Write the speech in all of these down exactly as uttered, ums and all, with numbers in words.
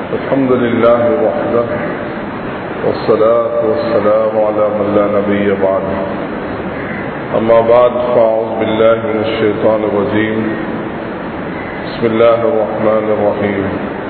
الحمد لله وحده والصلاة والسلام على من لا نبي بعده. أما بعد فأعوذ بالله من الشيطان الرجيم. بسم الله الرحمن الرحيم.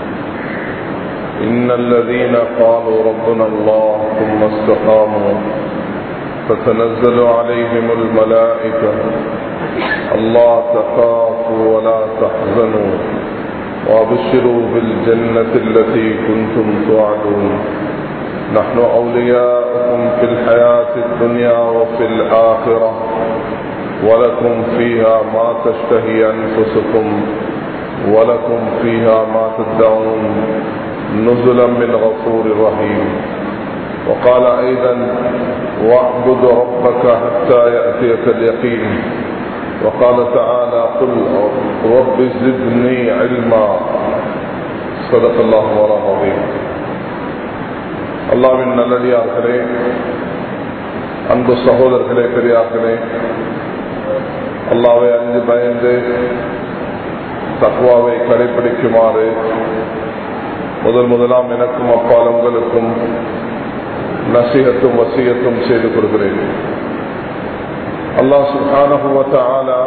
إن الذين قالوا ربنا الله ثم استقاموا فتنزل عليهم الملائكة ألا تخافوا ولا تحزنوا وابشروا بالجنة التي كنتم توعدون نحن أولياؤكم في الحياة الدنيا وفي الآخرة ولكم فيها ما تشتهي أنفسكم ولكم فيها ما تدعون نزلا من غفور رحيم. وقال أيضا واعبد ربك حتى يأتيك اليقين. وقال تعالى قل رب زدني علما. صدق الله العظيم. அல்லாஹ்வின் நல்லடியார்களே, அன்பு சகோதரர்களே, பெரியார்களே, அல்லாஹ்வை அஞ்சு பயந்து தக்வாவை கடைபிடிக்குமாறு முதல் முதலாம் எனக்கும் அப்பால் உங்களுக்கும் நசீஹத்தும் வசியத்தும் செய்து கொள்கிறேன். அல்லாஹ் சுப்ஹானஹு வ தஆலா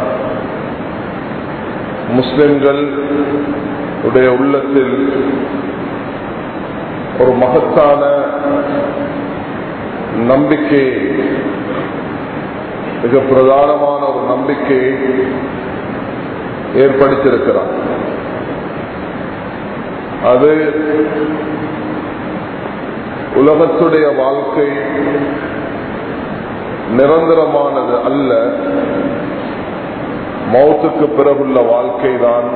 முஸ்லிம்கள் உடைய உள்ளத்தில் ஒரு மகத்தான நம்பிக்கை, மிக பிரதானமான ஒரு நம்பிக்கையை ஏற்படுத்தியிருக்கிறார். அது உலகத்துடைய வாழ்க்கை நிரந்தரமானது அல்ல, மௌத்துக்கு பிறகுள்ள வாழ்க்கை தான்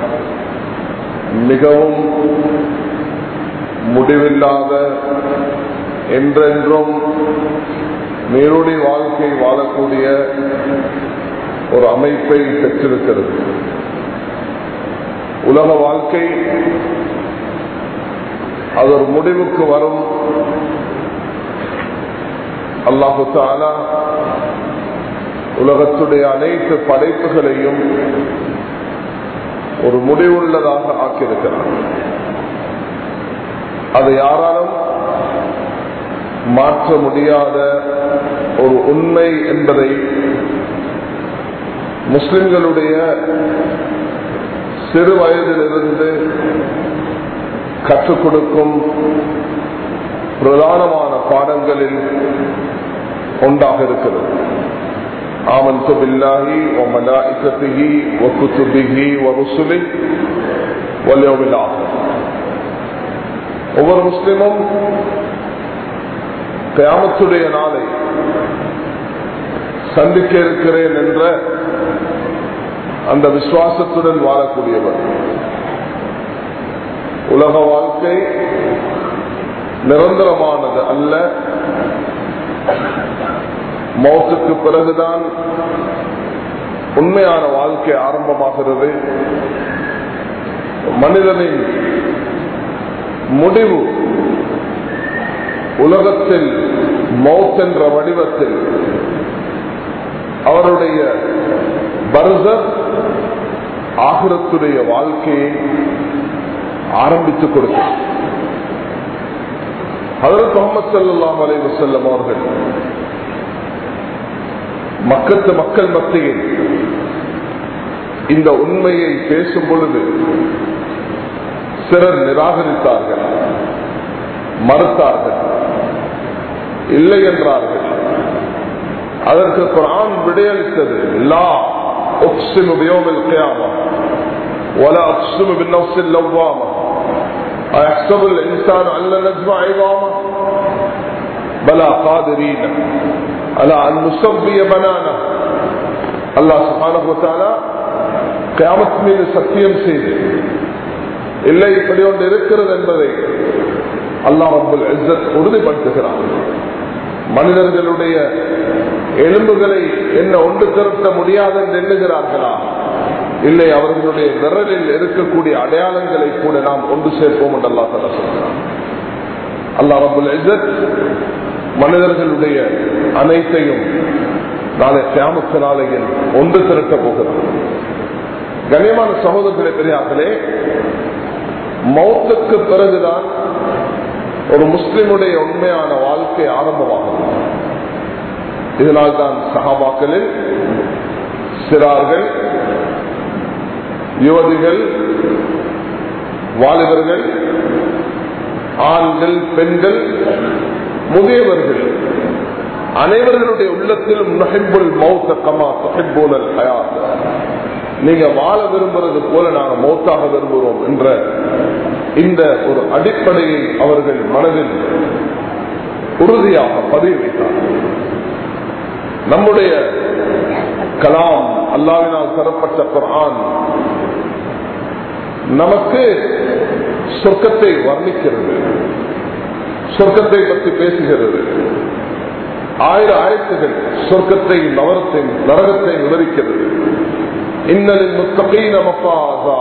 மிகவும் முடிவில்லாத, என்றென்றும் நீருடி வாழ்க்கை வாழக்கூடிய ஒரு அமைப்பை பெற்றிருக்கிறது. உலக வாழ்க்கை அது ஒரு முடிவுக்கு வரும். அல்லாஹு தஆலா உலகத்துடைய அனைத்து படைப்புகளையும் ஒரு முடிவுள்ளதாக ஆக்கியிருக்கிறார். அதை யாராலும் மாற்ற முடியாத ஒரு உண்மை என்பதை முஸ்லிம்களுடைய சிறு வயதிலிருந்து கற்றுக் கொடுக்கும் பிரதானமான பாடங்களில் ஒன்றாக இருக்கிறது. ஆமன்து பில்லாஹி வ மலாயிகத்திஹி வ குதுபிஹி வ ருசுலிஹி வல் யௌமில் ஆகிர். ஒவ்வொரு முஸ்லிமும் கியாமத்துடைய நாளை சந்திக்க இருக்கிறேன் என்ற அந்த விசுவாசத்துடன் வாழக்கூடியவர். உலக வாழ்க்கை நிரந்தரமானது அல்ல, மௌத்துக்கு பிறகுதான் உண்மையான வாழ்க்கை ஆரம்பமாகிறது. மனிதனின் முடிவு உலகத்தில் மௌத் என்ற வடிவத்தில் அவருடைய பர்ஸக் ஆகிரத்துடைய வாழ்க்கையை ஆரம்பித்துக் கொடுத்தார். ஹஜ்ரத் முஹம்மது ஸல்லல்லாஹு அலைஹி வஸல்லம் அவர்கள் மக்கத்து மக்கள் மத்தியில் இந்த உண்மையை பேசும் பொழுது சிலர் நிராகரித்தார்கள், மறுத்தார்கள், இல்லை என்றார்கள். அதற்கு குர்ஆன் விடையளித்தது, லா உக்ஸிமு பியௌமில் கியாமah வலா உக்ஸிமு பின்னஃஸில் லவ்வாமah அயஹ்ஸபுல் இன்சானு அல்லா நஜ்மஅ இஸாமஹ் பலா காதிரீன அலா அன் நுஸவ்விய பனானஹ். அல்லாஹ் சுப்ஹானஹு வ தஆலா கியாமத் மீது சத்தியம் செய்து இல்லை, இப்படி ஒன்று இருக்கிறது என்பதை அல்லாஹ் ரப்புல் இஸ்ஸத் உறுதிப்படுத்துகிறார். மனிதர்களுடைய எலும்புகளை என்ன ஒன்று திரட்ட முடியாது என்று எண்ணுகிறார்களா? இல்லை, அவர்களுடைய விரலில் இருக்கக்கூடிய அடையாளங்களை கூட நாம் ஒன்று சேர்ப்போம் என்று அல்லாஹ் தஆலா சொல்கிறார். அல்லாஹ் ரப்புல் இஸ்ஸத் மனிதர்களுடைய அனைத்தையும் நாளை கியாமத் நாளையில் ஒன்று திரட்ட போகிறார். கண்ணியமான சகோதரர்களே, பெரியார்களே, மௌத்துக்கு பிறகுதான் ஒரு முஸ்லிமுடைய உண்மையான வாழ்க்கை ஆரம்பமாகும். இதனால்தான் சஹாபாக்களில் சிறார்கள், யுவதிகள், வாலிபர்கள், ஆண்கள், பெண்கள், முதியவர்கள் அனைவர்களுடைய உள்ளத்திலும் நஹிப்புல் மௌத்த கமா துஹிப்பூனல் ஹயாத், நீங்க வாழ விரும்புறது போல நாங்க மௌத்தாக விரும்புகிறோம் என்ற இந்த ஒரு அடிப்படையை அவர்கள் மனதில் உறுதியாக பதிவு வைத்தார். நம்முடைய கலாம், அல்லாஹ்வினால் தரப்பட்ட குர்ஆன் நமக்கு சொர்க்கத்தை வர்ணிக்கிறது, சொர்க்கத்தை பற்றி பேசுகிறது. ஆயிரம் ஆயத்துகள் சொர்க்கத்தை, நவரத்தை, நரகத்தை விவரிக்கிறது. இன்னலில் முத்தகீன மஃபாஸா,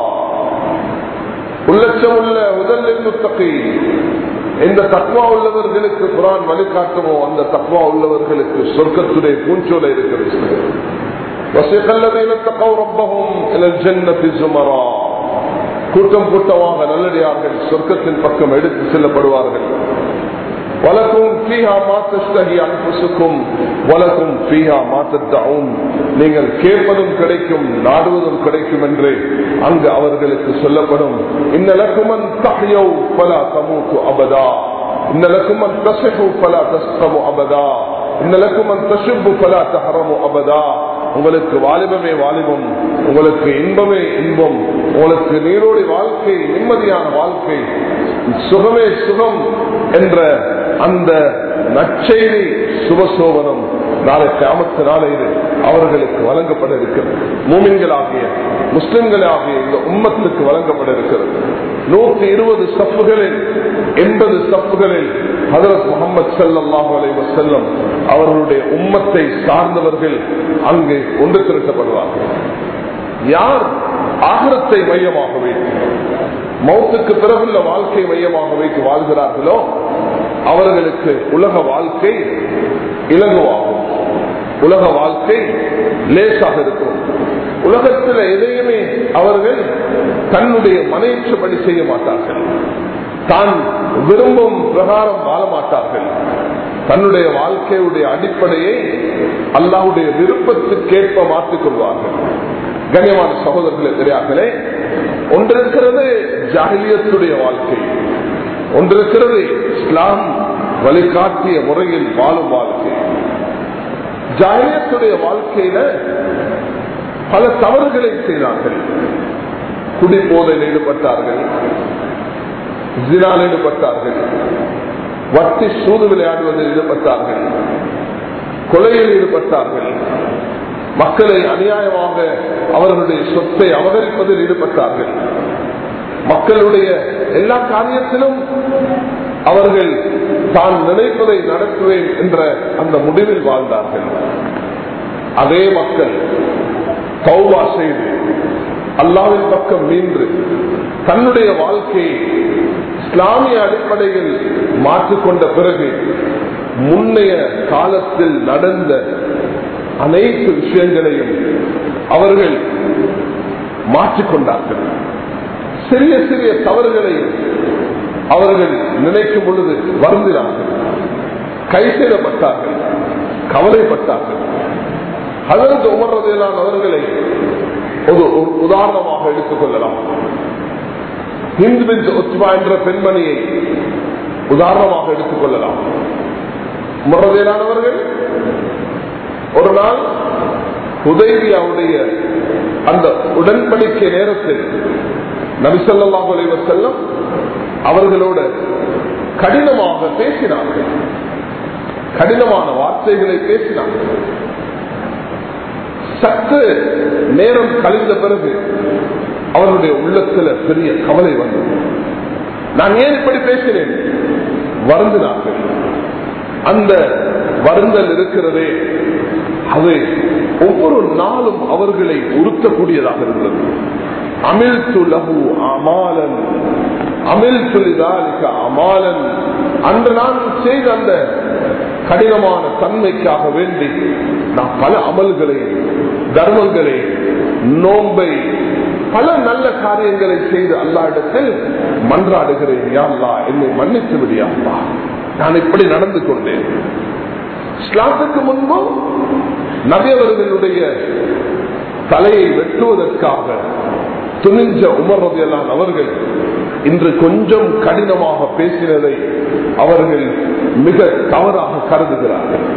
உள்ளச்சமுள்ள முதலில் முத்தகீன், இந்த தக்வா உள்ளவர்களுக்கு குர்ஆன் வழிகாட்டுமோ அந்த தக்வா உள்ளவர்களுக்கு சொர்க்கத்துடைய பூஞ்சோலை இருக்கிறது. வஸிகல்லதீன தகவ் ரப்பஹும் இலல் ஜன்னதி ஸுமரா, கூட்டம் கூட்டமாக நல்லடியார்கள் சொர்க்கத்தின் பக்கம் எடுத்து செல்லப்படுவார்கள். வலக்கும் ஃபீஹா மா தஷ்தஹி அன்ஃபுசுக்கும் வலக்கும் ஃபீஹா மா தத்உன், நீங்கள் கேட்பதும் கிடைக்கும், நாடுவதும் கிடைக்கும் என்று அங்கு அவர்களுக்கு சொல்லப்படும். இன்னலக்கும் an தஹ்யு Falah தமூது அபதா, இன்னலக்கும் an தஸ்ஹு Falah தஸ்கமு அபதா, இன்னலக்கும் an தஷுப்பு ஃபலா தஹரமு அபதா, உங்களுக்கு வாலிபமே வாலிபம், உங்களுக்கு இன்பமே இன்பம், உங்களுக்கு நீரோடி வாழ்க்கை, நிம்மதியான வாழ்க்கை, சுகமே சுகம் என்ற அந்த நற்செய்தி சுபசோபனம் நாளை கியாமத்து நாளையில் அவர்களுக்கு வழங்கப்பட இருக்கிறது. மூமின்களாகிய முஸ்லிம்களாகிய இந்த உம்மத்துக்கு வழங்கப்பட இருக்கிறது. நூற்றி இருபது சப்புகளில் எண்பது சப்புகளில் ஹஜ்ரத் முஹம்மது ஸல்லல்லாஹு அலைஹி வஸல்லம் அவர்களுடைய உம்மத்தை சார்ந்தவர்கள் அங்கு ஒன்று திரட்டப்படுவார்கள். யார் ஆகிரத்தை மையமாக வைத்து, மௌத்துக்கு பிறகுள்ள வாழ்க்கை மையமாக வைத்து வாழ்கிறார்களோ அவர்களுக்கு உலக வாழ்க்கை இலகுவாகும், உலக வாழ்க்கை லேசாக இருக்கும். உலகத்தில் எதையுமே அவர்கள் தன்னுடைய மனைச்சபடி செய்ய மாட்டார்கள், தான் விரும்பும் பிரகாரம் வாழ மாட்டார்கள். தன்னுடைய வாழ்க்கையுடைய அடிப்படையை அல்லாஹ்வுடைய விருப்பத்துக்கேற்ப மாற்றிக் கொள்வார்கள். கண்ணியமான சகோதரர்களே, பெரியார்களே, ஒன்றிருக்கிறது ஜாஹிலியத்துடைய வாழ்க்கை, ஒன்றிருக்கிறது இஸ்லாம் வழிகாட்டிய முறையில் வாழும் வாழ்க்கை. ஜாஹிலியத்துடைய வாழ்க்கையில பல தவறுகளை செய்தார்கள். குடி போதையில் ஈடுபட்டார்கள், ஜினால் ஈடுபட்டார்கள், வட்டி சூது விளையாடுவதில் ஈடுபட்டார்கள், கொலையில் ஈடுபட்டார்கள், மக்களை அநியாயமாக அவர்களுடைய சொத்தை அபகரிப்பதில் ஈடுபட்டார்கள். மக்களுடைய எல்லா காரியத்திலும் அவர்கள் தான் நினைப்பதை நடத்துவேன் என்ற அந்த முடிவில் வாழ்ந்தார்கள். அதே மக்கள் தௌபா செய்து அல்லாஹ்வின் பக்கம் மீண்டு தன்னுடைய வாழ்க்கையை இஸ்லாமிய அடிப்படையில் மாற்றிக்கொண்ட பிறகு முன்னைய காலத்தில் நடந்த அனைத்து விஷயங்களையும் அவர்கள் மாற்றிக்கொண்டார்கள். சிறிய சிறிய தவறுகளையும் அவர்கள் நினைக்கும் பொழுது வருந்தினார்கள், கை செய்யப்பட்டார்கள், கவலைப்பட்டார்கள். ஹஜ்ரத் உமர் ரலியல்லாஹு அவர்களை ஒரு உதாரணமாக எடுத்துக் கொள்ளலாம். ஹிந்த் பின்த் உத்பா என்ற பெண்மணியை உதாரணமாக எடுத்துக் கொள்ளலாம். உமர் ரலியல்லாஹு அவர்கள் ஒரு நாள் ஹுதைபியாவுடைய அந்த உடன்படிக்கை நேரத்தில் நபி ஸல்லல்லாஹு அலைஹி வஸல்லம் அவர்களோடு கடினமாக பேசினார்கள், கடினமான வார்த்தைகளை பேசினார்கள். சற்று நேரம் கழிந்த பிறகு அவருடைய உள்ளத்துல பெரிய கவலை வந்தது. நான் ஏன் இப்படி பேசினேன்? வருந்தினார்கள். அந்த வருந்தல் இருக்கிறதே, அது ஒவ்வொரு நாளும் அவர்களை உறுத்தக்கூடியதாக இருந்தது. அமில்து லஹு அமாலன் அமில்து லிதாலிக அமாலன், அன்று நான் செய்த அந்த கடினமான தன்மைக்காக வேண்டி நான் பல அமல்களை, தர்மங்களை, நோன்பை, பல நல்ல காரியங்களை செய்து அல்லாஹ்விடத்தில் மன்றாடுகிறேன், யா அல்லாஹ் என்னை மன்னித்து விடு யா அல்லாஹ், நான் இப்படி நடந்து கொண்டேன். இஸ்லாத்துக்கு முன்பு நபி அவர்களுடைய தலையை வெட்டுவதற்காக துணிஞ்ச உமர் ரலியல்லாஹு அவர்கள் இன்று கொஞ்சம் கடினமாக பேசினதை அவர்கள் மிக தவறாக கருதுகிறார்கள்.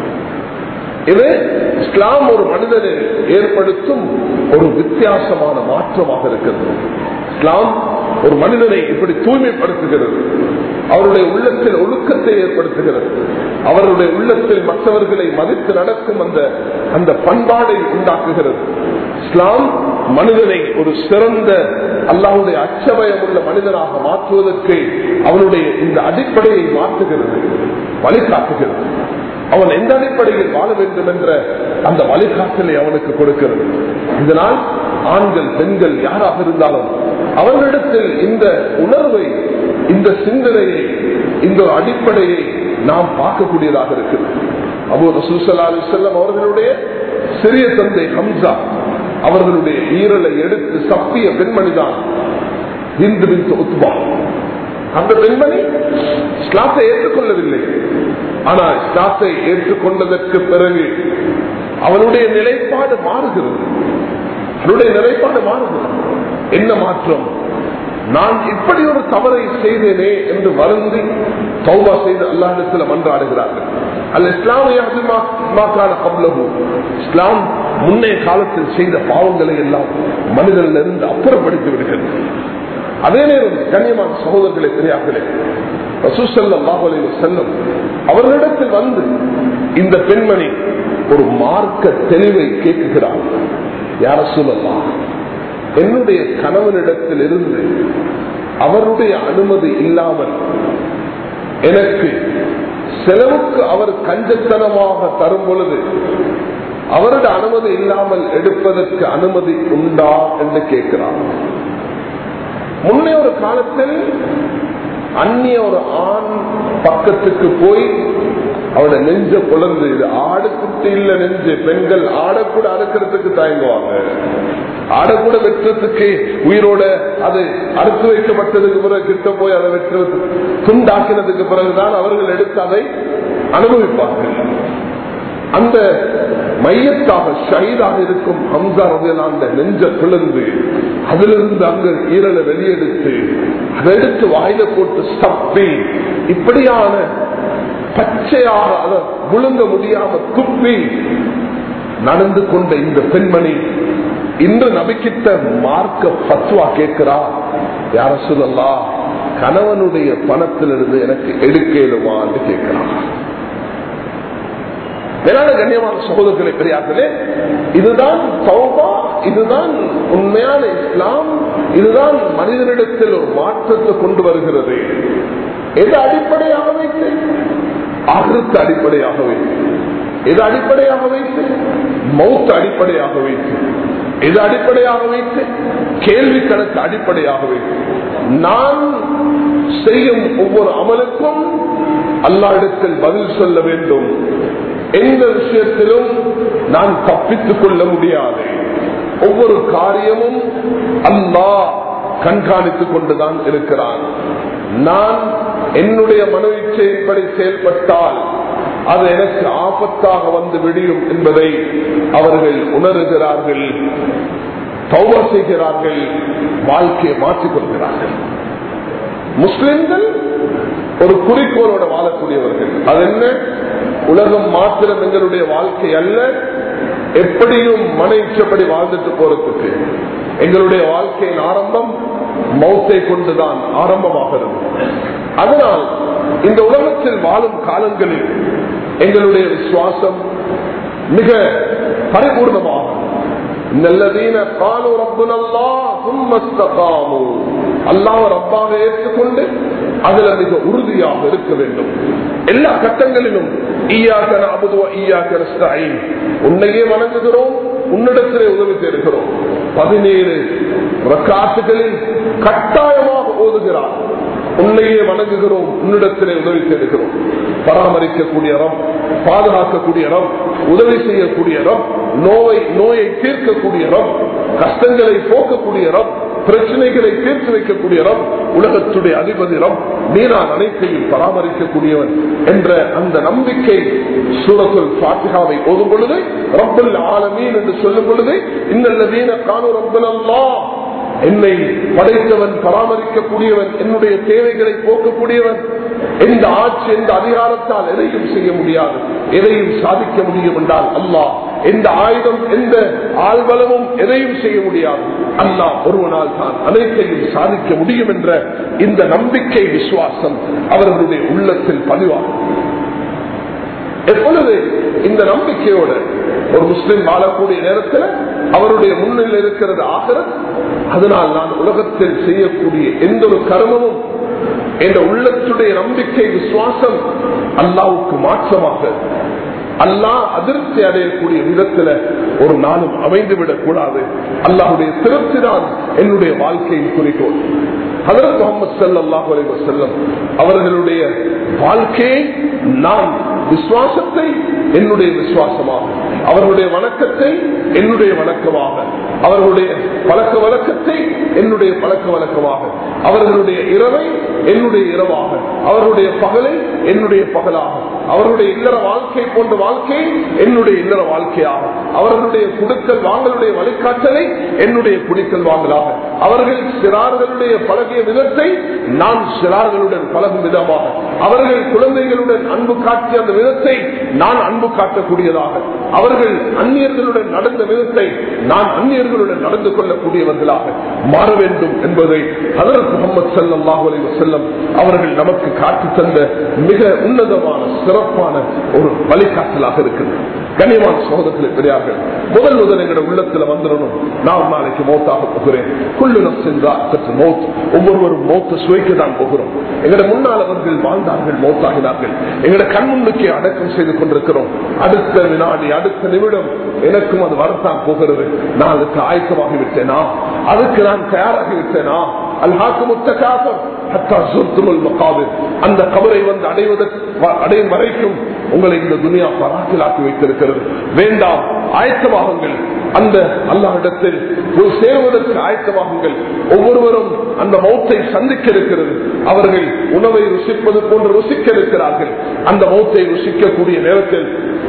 இது இஸ்லாம் ஒரு மனிதனை ஏற்படுத்தும் ஒரு வித்தியாசமான மாற்றமாக இருக்கிறது. இஸ்லாம் ஒரு மனிதனை இப்படி தூய்மைப்படுத்துகிறது, அவருடைய உள்ளத்தில் ஒழுக்கத்தை ஏற்படுத்துகிறது, அவருடைய உள்ளத்தில் மற்றவர்களை மதித்து நடக்கும் அந்த அந்த பண்பாடை உண்டாக்குகிறது. இஸ்லாம் மனிதனை ஒரு சிறந்த அல்லாஹ்வுடைய அச்சபயம் உள்ள மனிதனாக மாற்றுவதற்கு அவனுடைய இந்த அடிப்படையை மாற்றுகிறது, வழிகாட்டுகிறது. அவன் எந்த அடிப்படையில் வாழ வேண்டும் என்ற அந்த வழிகாட்டலை அவனுக்கு கொடுக்கிறது. இதனால் ஆண்கள் பெண்கள் யாராக இருந்தாலும் அவர்களிடத்தில் இந்த உணர்வை, இந்த சிந்தனையை, இந்த அடிப்படையை நாம் பார்க்கக்கூடியதாக இருக்கிறது. அபூ ரசூல் ஸல்லல்லாஹு அலைஹி வஸல்லம் அவர்களுடைய சிறிய தந்தை ஹம்சா அவர்களுடைய ஈரலை எடுத்து சப்பிய பெண்மணிதான் ஹிந்த் பின்த் உத்பா. அந்த பெண்மணி இஸ்லாத்தை ஏற்றுக்கொள்ளவில்லை. ஆனால் இஸ்லாத்தை ஏற்றுக்கொண்டதற்கு பிறகு அவனுடைய நிலைப்பாடு மாறுகிறது. அவனுடைய நிலைப்பாடு மாறுகிறது. என்ன மாற்றம்? நான் இப்படி ஒரு தவறை செய்தேனே என்று வருந்தி தௌபா செய்து அல்லாஹ்விடத்தில் மன்றாடுகிறார்கள். அல் இஸ்லாமிய இஸ்லாம் முன்னைய காலத்தில் செய்த பாவங்களை எல்லாம் மனிதனிலிருந்து அப்புறப்படுத்தி விடுகிறது. அதே நேரம் கண்ணியமான சகோதரர்களை பெரியார்களே, ரசூல் ஸல்லல்லாஹு அலைஹி வஸல்லம் அவர்களிடத்தில் வந்து இந்த பெண்மணி ஒரு மார்க்க தெளிவை கேட்கிறார். யா ரசூலல்லாஹ், என்னுடைய கணவனிடத்தில் இருந்து அவருடைய அனுமதி இல்லாமல் எனக்கு செலவுக்கு அவர் கஞ்சத்தனமாக தரும் பொழுது அவருடைய அனுமதி இல்லாமல் எடுப்பதற்கு அனுமதி உண்டா என்று கேட்கிறார். முன்னே ஒரு காலத்தில் அந்நிய ஒரு ஆண் பக்கத்துக்கு போய் அவட நெஞ்ச குழந்தை, இது ஆடு குட்டி இல்ல நெஞ்சு, பெண்கள் ஆடக்கூட அறுக்கிறதுக்கு தயங்குவாங்க, ஆடக்கூட வெட்டுறதுக்கு உயிரோட அது அறுத்து வைக்கப்பட்டதுக்கு பிறகு கிட்ட போய் அதை வெட்டுறது துண்டாக்கினதுக்கு பிறகுதான் அவர்கள் எடுத்து அதை அனுபவிப்பார்கள். அந்த மையத்தாக ஷஹீதாக இருக்கும் ஹம்சா ரலியல்லாஹு அந்த நெஞ்ச பிளந்து அதிலிருந்து அங்க ஈரலை வெளியெடுத்து அதை எடுத்து வாயில போட்டு சப்பி இப்படியான பச்சையாக அதை விழுங்க முடியாம துப்பி நடந்து கொண்ட இந்த பெண்மணி இன்று நபிக்கிட்ட மார்க்க பத்வா கேட்கிறார். யா ரசூலல்லாஹ், கணவனுடைய பணத்திலிருந்து எனக்கு எடுக்கலுமா என்று கேட்கிறார். மேலான கண்ணியமான சகோதரர்களை பெரியார்களே, இதுதான் தௌபா, இதுதான் உண்மையான இஸ்லாம், இதுதான் மனிதனிடத்தில் ஒரு மாற்றத்தை கொண்டு வருகிறது. எது அடிப்படையாக வைத்து? ஆகிரத்து அடிப்படையாக வைத்து. எது அடிப்படையாக வைத்து? மௌத் அடிப்படையாக வைத்து. எது அடிப்படையாக வைத்து? கேள்வி கணக்கு அடிப்படையாக வைத்து. நான் செய்யும் ஒவ்வொரு அமலுக்கும் அல்லாஹ்விடத்தில் பதில் சொல்ல வேண்டும். எந்த விஷயத்திலும் நான் தப்பித்துக் கொள்ள முடியாது. ஒவ்வொரு காரியமும் அல்லாஹ் கண்காணித்துக் கொண்டுதான் இருக்கிறான். நான் என்னுடைய மன இச்சையின்படி செயல்பட்டால் அது எனக்கு ஆபத்தாக வந்து விடியும் என்பதை அவர்கள் உணர்கிறார்கள், தௌபா செய்கிறார்கள், வாழ்க்கையை மாற்றிக் கொள்கிறார்கள். முஸ்லிம்கள் ஒரு குறிக்கோளோட வாழக்கூடியவர்கள். அது என்ன? உலகம் மாத்திரம் எங்களுடைய வாழ்க்கை அல்ல, எப்படியும் மன இச்சப்படி வாழ்ந்துட்டு போறதுக்கு எங்களுடைய வாழ்க்கையின் ஆரம்பம் மௌத்தை கொண்டுதான் ஆரம்பமாகிறது. அதனால் இந்த உலகத்தில் வாழும் காலங்களில் எங்களுடைய விசுவாசம் மிக பரிபூர்ணமாகும். அல்லாஹ் ரப்பாக ஏற்றுக்கொண்டு அதுல மிக உறுதியாக இருக்க வேண்டும். எல்லா கட்டங்களிலும் ஈயாக்க நஅபுது வ ஈயாக்க நஸ்தஈன், உன்னையே வணங்குகிறோம், உன்னிடத்திலே உதவி தேடுகிறோம். பதினேழு ரக்காத்துகளில் கட்டாயமாக ஓதுகிறார். உன்னையே வணங்குகிறோம், உன்னிடத்திலே உதவி தேடுகிறோம். பராமரிக்கக்கூடிய ரப், பாதுகாக்கக்கூடிய ரப், உதவி செய்யக்கூடிய ரப், நோயை நோயை தீர்க்கக்கூடிய ரப், கஷ்டங்களை போக்கக்கூடிய ரப், பிரச்சனைகளை தீர்த்து வைக்கக்கூடிய ரப், உலகத்துடைய அதிபதி ரப், நீரான் அனைத்தையும் பராமரிக்கக்கூடியவன் என்ற அந்த நம்பிக்கை சூரத்துல் ஃபாத்திஹாவை ஓதும் பொழுது ரப்புல் ஆலமீன் என்று சொல்லும் பொழுது இன்னல்லதீன கானூ ரப்பனல்லாஹ், என்னை படைத்தவன், பராமரிக்கக்கூடியவன், என்னுடைய தேவைகளை போக்கக்கூடியவன், எந்த ஆட்சி எந்த அதிகாரத்தால் எதையும் செய்ய முடியாது, எதையும் சாதிக்க முடியும் என்றால் அல்லாஹ், எந்த ஆயுதம் எந்த ஆள்பலமும் எதையும் செய்ய முடியாது, அல்லாஹ் ஒருவனால் தான் அனைத்தையும் சாதிக்க முடியும் என்ற இந்த நம்பிக்கை விசுவாசம் அவர்களுடைய உள்ளத்தில் பதிவாகும். எப்பொழுது இந்த நம்பிக்கையோடு ஒரு முஸ்லிம் வாழக்கூடிய நேரத்தில் அவருடைய முன்னில் இருக்கிறது ஆகிரத், அதனால் நான் உலகத்தில் செய்யக்கூடிய எந்த ஒரு கர்மமும் என்ற உள்ளத்துடைய நம்பிக்கை விசுவாசம் அல்லாஹ்வுக்கு மாற்றமாக அல்லாஹ் அதிர்ச்சி அடையக்கூடிய விதத்தில் ஒரு நாளும் அமைந்துவிடக் கூடாது. அல்லாஹ்வுடைய திருப்தி தான் என்னுடைய வாழ்க்கையின் குறிக்கோள். ஹஜ்ரத் முஹம்மது ஸல்லல்லாஹு அலைஹி வஸல்லம் அவர்களுடைய வாழ்க்கையை நான் விசுவாசத்தை என்னுடைய விசுவாசமாக, அவர்களுடைய வணக்கத்தை என்னுடைய வணக்கமாக, அவர்களுடைய பழக்க வழக்கத்தை என்னுடைய பழக்க வழக்கமாக, அவர்களுடைய இரவை என்னுடைய இரவாக, அவர்களுடைய பகலை என்னுடைய பகலாக, அவர்களுடைய இல்லற வாழ்க்கை போன்ற வாழ்க்கை என்னுடைய இல்லற வாழ்க்கையாக, அவர்களுடைய குடுக்கல் வாங்கலுடைய வழிகாட்டலை என்னுடைய குடிக்கல் வாங்கலாக, அவர்கள் சிறார்களுடைய பழகிய விதத்தை நான் சிறார்களுடன் பழகும் விதமாக, அவர்கள் குழந்தைகளுடன் அன்பு காட்டிய அந்த விதத்தை நான் அன்பு காட்டக்கூடியதாக, அவர்கள் அந்நியர்களுடன் நடந்த விதத்தை நான் அந்நியர்களுடன் நடந்து கொள்ளக்கூடியவர்களாக மாற வேண்டும் என்பதை ஹஜ்ரத் முஹம்மது ஸல்லல்லாஹு அலைஹி வஸல்லம் அவர்கள் நமக்கு காட்டி தந்த மிக உன்னதமான சிறப்பான ஒரு வழிகாட்டலாக இருக்கிறது. கண்ணியமான சகோதரர்களே, பெரியார்கள், முதல் முதல் எங்களுடைய உள்ளத்தில் வந்துடணும், நான் நாளைக்கு மௌத்தாக போகிறேன். குல்லு நஃப்ஸின் ذائقة மௌத், ஒவ்வொருவரும் மௌத்தை சுவைக்க தான் போகிறோம். எங்களுடைய முன்னால் அவர்கள் வாழ்ந்தார்கள், மௌத்தாகினார்கள், எங்களுடைய கண் முன்னுக்கு அடக்கம் செய்து கொண்டிருக்கிறோம். அடுத்த வினாடி அடுத்த நிமிடம் எனக்கும் அது வரத்தான் போகிறது. நான் அதுக்கு ஆயத்தமாகிவிட்டேனா, அதுக்கு நான் தயாராகிவிட்டேனா? அந்த கபரை வந்து அடையும் வரைக்கும் உங்களை இந்த துனியா பராக்கிலாக்கி வைத்திருக்கிறது. வேண்டாம், ஆயத்தமாகுங்கள், அந்த அல்லாஹ்விடத்தில் ஒரு சேருவதற்கு ஆயத்தமாகுங்கள். ஒவ்வொருவரும் அந்த மௌத்தை சந்திக்க இருக்கிறது. அவர்கள் உணவை ருசிப்பது போன்று ருசிக்க இருக்கிறார்கள். அந்த மௌத்தை ருசிக்கக்கூடிய நேரத்தில்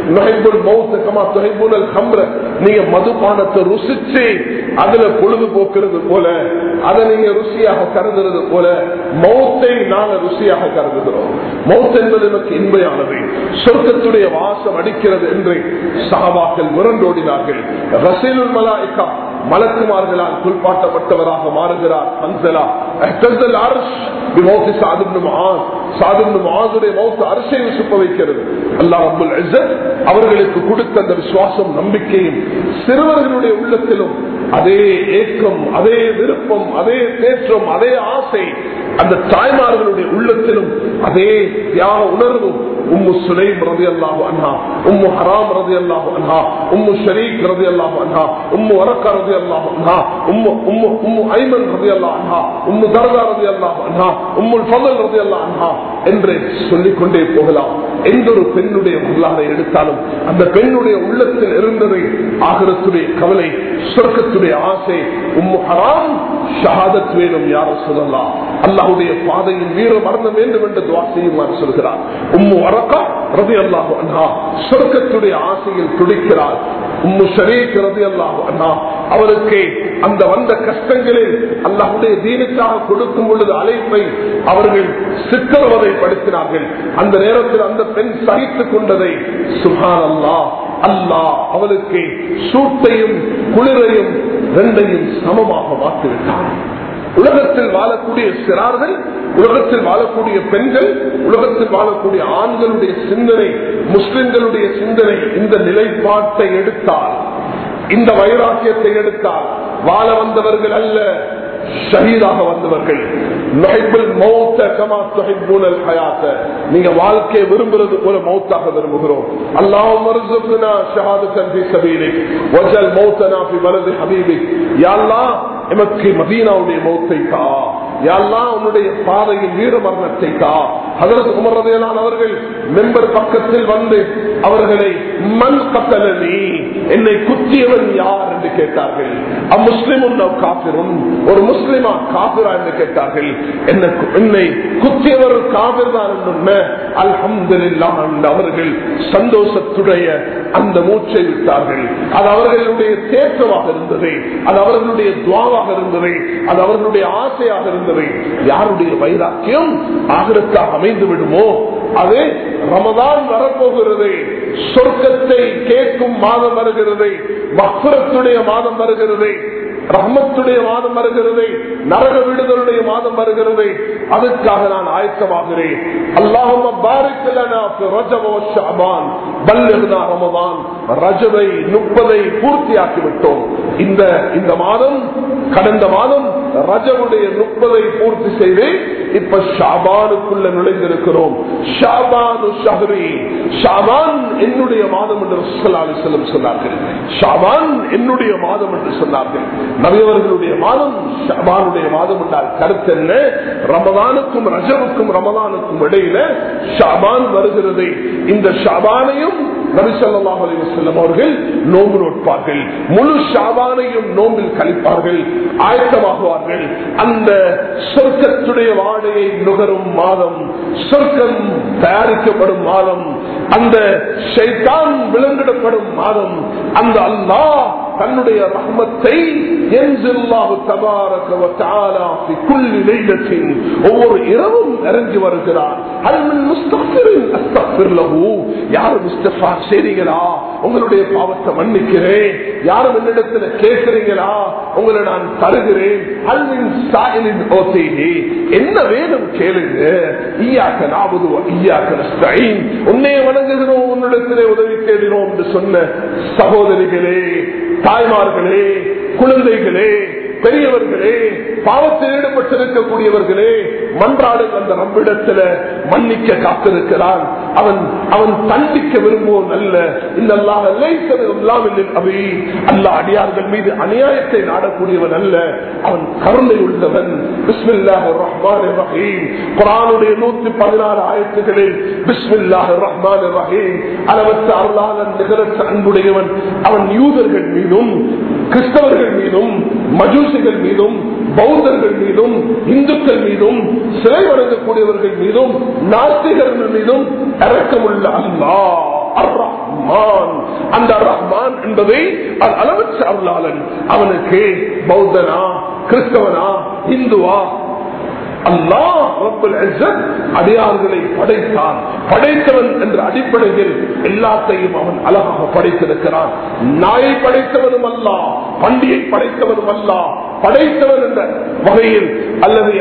நீங்க மதுபானத்தை ருசிச்சு அதுல பொழுதுபோக்குறது போல, அதை நீங்க ருசியாக கருதுறது போல மௌத்தை நாங்க ருசியாக கருதுகிறோம். மௌத் என்பது நமக்கு இன்பையானது, சொர்க்கத்துடைய வாசம் அடிக்கிறது என்று சஹாபாக்கள் முரண்டோடினார்கள். ரசீலுல் மலாயிகா, மலக்குமார்களால் குளிப்பாட்டப்பட்டவராக மாறுகிறார். ஹன்சலா இஹ்தஸல் அர்ஷ் பிமௌத் ஸஅத் இப்னு முஆஸ், ஸஅத் இப்னு முஆஸுடைய மௌத் அர்ஷை சுப்ப வைக்கிறது. அல்லாஹ் ரப்பல் இஸ்ஸத் அவர்களுக்கு கொடுத்த அந்த விசுவாசம் நம்பிக்கையும் சிறுவர்களுடைய உள்ளத்திலும் அதே ஏக்கம், அதே விருப்பம், அதே தேற்றம், அதே ஆசை அந்த தாய்மார்களுடைய உள்ளத்திலும் அதே தியாக உணர்வும். உம்மு சுலைம் ரலியல்லாஹு அன்ஹா, உம்மு ஹராம் ரலியல்லாஹு அன்ஹா, உம்மு ஷரீக் ரலியல்லாஹு அன்ஹா, உம்மு வரக்கா ரலியல்லாஹு அன்ஹா, உம்மு உம்மு உம்மு ஐமன் ரலியல்லாஹு அன்ஹா, உம்மு தர்தா ரலியல்லாஹு அன்ஹா, உம்முல் ஃபضல் ரலியல்லாஹு அன்ஹா என்று சொல்லிக் கொண்டே போகலாம். எந்த ஒரு பெண்ணுடைய வரலாறை எடுத்தாலும் அந்த பெண்ணுடைய உள்ளத்தில் இருந்ததை ஆகிரத்துடைய கவலை, சொர்க்கத்துடைய ஆசை. உம்மு ஹராம் ஷஹாதத் வேணும் யா ரசூலல்லாஹ், அல்லாஹ்வுடைய பாதையில் வீர மரணம் வேண்டும் என்று துஆ செய்யுமாறு சொல்கிறார். உம்மு வரக்கா ரலியல்லாஹு அன்ஹா சொர்க்கத்துடைய ஆசையில் துடிக்கிறார். உம்மு ஷரீக் ரலியல்லாஹு அன்ஹா அவருக்கு அந்த வந்த கஷ்டங்களில் அல்லாஹ்வுடைய தீனுக்காக கொடுக்கும் பொழுது அழைப்பை அவர்கள் சித்திரவதைப்படுத்தினார்கள். அந்த நேரத்தில் அந்த பெண் சகித்துக் கொண்டதை சுப்ஹானல்லாஹ், அல்லாஹ் அவளுக்கு சூட்டையும் குளிரையும் இரண்டையும் சமமாக மாற்றிவிட்டார். உலகத்தில் வாழக்கூடிய சிறார்கள், உலகத்தில் வாழக்கூடிய பெண்கள், உலகத்தில் வாழக்கூடிய ஆண்களுடைய சிந்தனை, முஸ்லிம்களுடைய சிந்தனை இந்த நிலைப்பாட்டை எடுத்தால், இந்த வைராக்கியத்தை எடுத்தால் வாழ வந்தவர்கள் அல்ல, ஷஹீதாக வந்தவர்கள். நீங்க வாழ்க்கையை விரும்புறது போல மௌத்தாக விரும்புகிறோம். அல்லாஹும்ம ர்ஸுக்னா ஷஹாதத்தன் ஃபீ ஸபீலிக் வஜல் மௌத்தனா ஃபீ பலதி ஹபீபிக். யா அல்லாஹ், எமக்கு மதீனாவுடைய மௌத்தை தா. யா அல்லாஹ், உன்னுடைய பாதையில் வீர மரணத்தை தா. ஹஜ்ரத் உமர் ரலியல்லாஹு அன்ஹு அவர்கள் மெம்பர் பக்கத்தில் வந்து அவர்களை மன் கத்தலனி, என்னை குத்தியவன் யார் என்று கேட்டார்கள். அம்முஸ்லிமுன் அவ் காஃபிருன், ஒரு முஸ்லிமா காஃபிரா என்று கேட்டார்கள். என்னை குத்தியவர் காஃபிர் தான் என்று அல்ஹம்துலில்லாஹ் அவர்கள் சந்தோஷத்துடைய அந்த மூச்சை விட்டார்கள். அது அவர்களுடைய தேற்றமாக இருந்தது, அது அவர்களுடைய துஆவாக இருந்தது, அது அவர்களுடைய ஆசையாக இருந்தது. யாருடைய வைராக்கியம் ஆகிரத்தாக அமைந்து விடுமோ அது ரமதான் வரப்போகிறது, சொர்க்கத்தை கேட்கும் மாதம் வருகிறது, மக்ஃபிரத்துடைய மாதம் வருகிறது, ரஹ்மத்துடைய மாதம் வருகிறது, நரக விடுதலுடைய மாதம் வருகிறது. அதற்காக நான் ஆயத்தமாகிறேன். அல்லாஹும்ம பாரிக் லனா ஃபி ரஜப வ ஷஅபான் பல்லிக்னா ரமதான். ரஜபை முப்பதை பூர்த்தியாக்கி விட்டோம். இந்த இந்த மாதம், கடந்த மாதம் ரஜபுடைய முப்பதை பூர்த்தி செய்து இப்ப ஷாபானுக்குள்ள நுழைந்திருக்கிறோம். ஷாபானு ஷஹ்ரி, ஷாபான் என்னுடைய மாதம் என்று ஸல்லல்லாஹு அலைஹி வஸல்லம் சொன்னார்கள். ஷாபான் என்னுடைய மாதம் என்று சொன்னார்கள். நபியவர்களுடைய மாதம் ஷாபானுடைய மாதம் என்றால் கருத்து என்ன? ரமதானுக்கும் ரஜபுக்கும் ரமதானுக்கும் இடையில ஷாபான் வருகிறது. இந்த ஷாபானையும் நபி ஸல்லல்லாஹு அலைஹி வஸல்லம் அவர்கள் நோன்பு நோட்பார்கள். முழு ஷாபானையும் நோம்பில் கழிப்பார்கள், ஆயத்தமாகுவார்கள். அந்த சொர்க்கத்துடைய வாடையை நுகரும் மாதம், சொர்க்கம் தயாரிக்கப்படும் மாதம், அந்த ஷைத்தான் விலங்கிடப்படும் மாதம், அந்த அல்லாஹ் தன்னுடைய ரஹ்மத்தை ஒவ்வொரு இரவும் இறங்கி வருகிறார். உங்களுடைய பாவத்தை மன்னிக்கிறேன், யாரும் என்னிடத்தில் கேட்கிறீங்களா, உங்களை நான் தருகிறேன். என்ன வேணும் கேளுங்க. உன்னை வணங்குகிறோம், உன்னிடத்திலே உதவி தேடினோம் என்று சொன்ன சகோதரிகளே, தாய்மார்களே, குழந்தைகளே, பெரியவர்களே, பாவத்தில் ஈடுபட்டிருக்கக்கூடியவர்களே, மன்றாடு அந்த நம்மிடத்தில் மன்னிக்க காத்திருக்கிறான். அவன் அவன் தண்டிக்க விரும்புவோம் அல்ல. இந்த அல்லாஹ் அபி அல்லாஹ் அடியார்கள் மீது அநியாயத்தை நாடக்கூடியவன் அல்ல, அவன் கருணை உள்ளவன். பிஸ்மில்லாஹிர் ரஹ்மானிர் ரஹீம். குர்ஆனுடைய நூற்று பதினாறு ஆயத்துகளில் பிஸ்மில்லாஹிர் ரஹ்மானிர் ரஹீம், அளவற்ற அருளாளன் நிகரற்ற அன்புடையவன். அவன் யூதர்கள் மீதும் கிறிஸ்தவர்கள் மீதும் மஜூசிகள் மீதும் பௌத்தர்கள் மீதும் இந்துக்கள் மீதும் சிலை வணங்கக்கூடியவர்கள் மீதும் நாஸ்திகர்கள் மீதும் இரக்கமுள்ள அல்லாஹ் அர் ரஹ்மான். அந்த ரஹ்மான் என்பதை அளவற்ற அருளாளன். அவனுக்கு பௌத்தனா, கிறிஸ்தவனா, இந்துவா, அல்லாஹ் ரப்புல் இஸ்ஸத் அடியார்களை படைத்தான். படைத்தவன் என்ற அடிப்படையில் எல்லாத்தையும் அவன் அழகாக படைத்திருக்கிறான். நாயை படைத்தவனும் அல்லாஹ், பண்டியை படைத்தவனும் அல்லாஹ். படைத்தவன் என்ற வகையில் அல்லது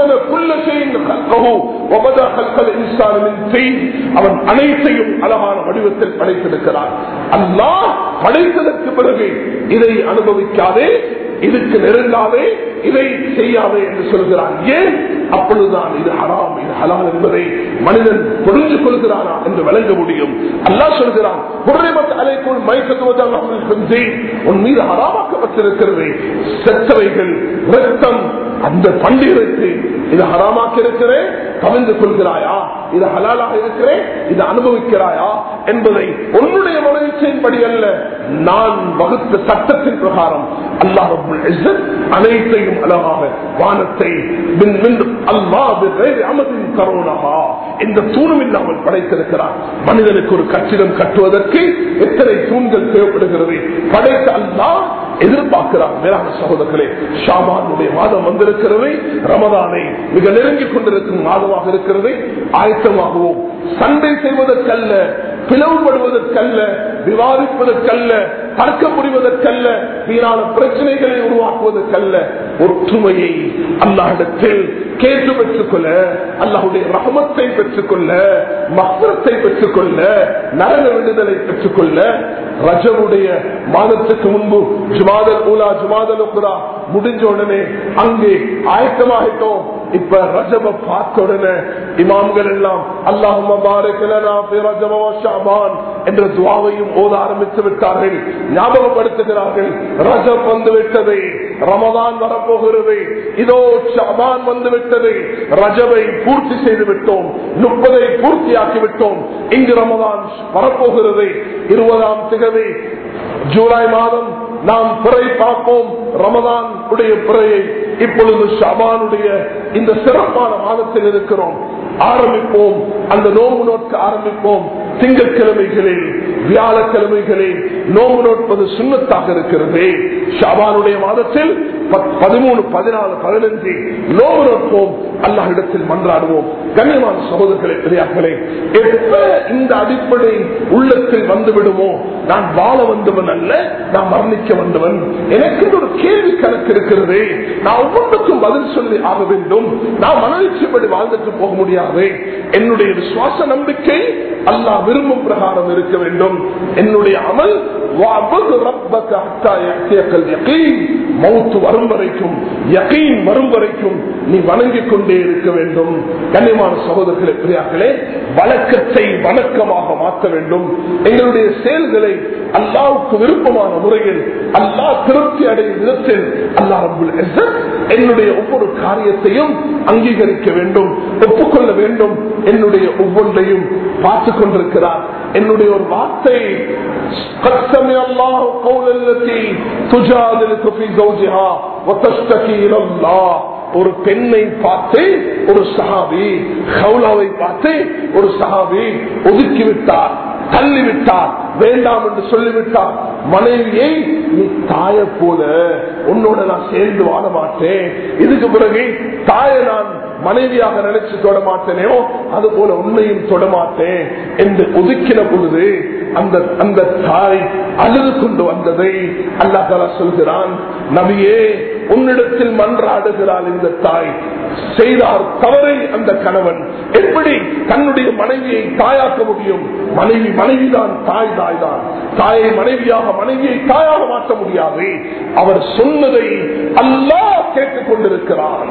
அவன் அனைத்தையும் அழகான வடிவத்தில் படைத்திருக்கிறான். அல்லாஹ் படைத்ததற்கு பிறகு இதை அனுபவிக்காதே, இதுக்கு நெருங்காதே, இதை செய்யாதே என்று சொல்கிறான். ஏன்? அப்பொழுதுதான் இது ஹராம், இது ஹலால் என்பதை மனிதன் புரிந்து கொள்கிறானா என்று விளங்க முடியும். அல்லாஹ் சொல்கிறான், உன் மீது ஹராமாக்கப்பட்டிருக்கிறது செத்தவைகள், ரத்தம். அந்த பண்டிகைக்கு இது ஹராமாக்கி இருக்கிறேன், கவிழ்ந்து கொள்கிறாயா? இது ஹலாலாக இருக்கிறேன், இது அனுபவிக்கிறாயா என்பதை உன்னுடைய மனநிச்சயின்படி அல்ல, நான் வகுத்த சட்டத்தின் பிரகாரம் அல்லாஹ் ரப்புல் இஸ்ஸத் அனைத்தையும் அழகாக வானத்தை இந்த தூணும் இல்லாமல் படைத்திருக்கிறார். மனிதனுக்கு ஒரு கட்டிடம் கட்டுவதற்கு எத்தனை தூண்கள் தேவைப்படுகிறது? படைத்த அல்லாஹ் எதிர்பார்க்கிறார். மேலான சகோதரர்களே, ஷாபானுடைய மாதம் வந்திருக்கிறது, ரமதானை மிக நெருங்கிக் கொண்டிருக்கும் மாதமாக இருக்கிறது. ஆயத்தமாகவும் சண்டை செய்வதற்கல்ல, பிளவுபடுவதற்கல்ல, விவாதிப்பதற்கல்ல, தர்க்க புரிவதற்கல்ல, வீணான பிரச்சனைகளை உருவாக்குவதற்கல்ல, ஒற்றுமையை அல்லாஹ்விடத்தில் கேட்டு பெற்றுக்கொள்ள, அல்லாஹ்வுடைய ரஹ்மத்தை பெற்றுக்கொள்ள, மக்ஃபிரத்தை பெற்றுக்கொள்ள, நரக விடுதலை பெற்றுக்கொள்ள. ரஜபுடைய மாதத்துக்கு முன்பு ஜுமாதல் ஊலா ஜுமாதல் உக்ரா முடிஞ்ச உடனே அங்கே ஆயத்தமாகிட்டோம். இப்ப ரஜப பார்த்த உடனே இமாம்கள் எல்லாம் அல்லாஹும்ம பாரிக் லனா ஃபீ ரஜப வ ஷஅபான் என்ற துஆவையும் ஓத ஆரம்பித்து விட்டார்கள். ஞாபகப்படுத்துகிறார்கள், ரஜப் வந்து விட்டது, ரமதான் வரப்போகிறது, இதோ ஷஅபான் வந்து விட்டது, ரஜபை பூர்த்தி செய்து விட்டோம், முப்பதை பூர்த்தியாக்கி விட்டோம், இங்கு ரமதான் வரப்போகிறது. இருபதாம் திகதி ஜூலை மாதம் நாம் பிறை பார்ப்போம், ரமதான் உடைய பிறையை. இப்பொழுது ஷஅபானுடைய இந்த சிறப்பான மாதத்தில் இருக்கிறோம். ஆரம்பிப்போம், அந்த நோம்பு நோக்க ஆரம்பிப்போம். திங்கட்கிழமைகளில் வியாழக்கிழமைகளில் நோம்பு நோட்பது சுன்னத்தாக இருக்கிறது. ஷஅபானுடைய மாதத்தில் பதிமூணு பதினாலு பதினஞ்சு நோம்பு நோட்போம், அல்லாஹ்விடத்தில் மன்றாடுவோம். கண்ணியமான சகோதரர்களே, பெரியார்களே, எப்ப இந்த அடிப்படை உள்ளத்தில் வந்துவிடுமோ, நான் வாழ வந்தவன் அல்ல, நான் மரணிக்க வந்தவன், எனக்கு ஒரு கேள்வி கணக்கு இருக்கிறது, நான் ஒவ்வொன்றுக்கும் பதில் சொல்லி ஆக வேண்டும், நான் மனநிச்சயப்படி வாழ்ந்துட்டு போக முடியாது, என்னுடைய விசுவாச நம்பிக்கை அல்லாஹ் விரும்பும் பிரகாரம் இருக்க வேண்டும். என்னுடைய அமல் மௌத்து வரும் வரைக்கும், யகீன் வரும் வரைக்கும் நீ வணங்கிக் கொண்டே இருக்க வேண்டும். கண்ணியமான சகோதரர்களே, பிரியாக்களே, வழக்கத்தை வணக்கமாக மாற்ற வேண்டும். எங்களுடைய செயல்களை அல்லாஹ்வுக்கு விருப்பமான முறையில், அல்லாஹ் திருப்தி அடையும் விதத்தில் அல்லாஹ் ரப்புல் இஸ்ஸத் என்னுடைய ஒவ்வொரு காரியத்தையும் அங்கீகரிக்க வேண்டும், ஒப்புக்கொள்ள வேண்டும். என்னுடைய ஒவ்வொன்றையும் பார்த்துக் கொண்டிருக்கிறார். என்னுடைய ஒரு வார்த்தை, ஒரு பெண்ணை பார்த்து ஒரு சஹாபி, ஹவுலாவை பார்த்து ஒரு சஹாபி ஒதுக்கிவிட்டார், தள்ளிவிட்டார், வேண்டாம் என்று சொல்லிவிட்டார். மனைவியை நீ தாய போல, உன்னோட நான் சேர்ந்து வாழ மாட்டேன், இதுக்கு பிறகு தாயை நான் மனைவியாக நினைச்சு தொட மாட்டேனோ அது போல உன்னையும் தொடமாட்டேன் என்று ஒதுக்கின பொழுது அந்த அந்த தாய் அழுது கொண்டு வந்ததை அல்லாஹ் தஆலா சொல்கிறான், நபியே, உன்னிடத்தில் மன்றாடுகிறாள் இந்த தாய், செய்தார் தவறை அந்த கணவன் எப்படி தன்னுடைய மனைவியை தாயாக்க முடியும்? மனைவி மனைவிதான், தாய் தாய் தான். தாயை மனைவியாக, மனைவியை தாயாக மாற்ற முடியாது. அவர் சொன்னதை அல்லாஹ் கேட்டுக் கொண்டிருக்கிறான்.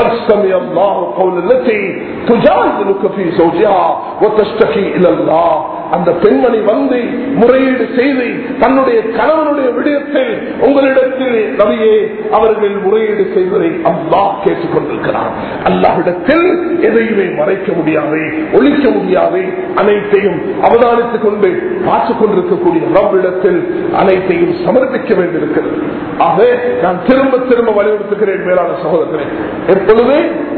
அந்த பெண்மணி வந்து முறையீடு செய்து தன்னுடைய கணவனுடைய விடயத்தில் உங்களிடத்தில் நபியே அவர்கள் முறையீடு செய்வதை அல்லாஹ் கேட்டுக் கொண்டிருக்கிறார். அல்லாஹ்விடத்தில் எதையுமே மறைக்க முடியாது, ஒழிக்க முடியாது. அனைத்தையும் அவதானித்துக் கொண்டு பார்த்துக் கொண்டிருக்கக்கூடிய ரப்பிடத்தில் அனைத்தையும் சமர்ப்பிக்க வேண்டியிருக்கிறது. ஆக நான் திரும்ப திரும்ப வலியுறுத்துகிறேன், மேலான சகோதரர்களே, எப்பொழுது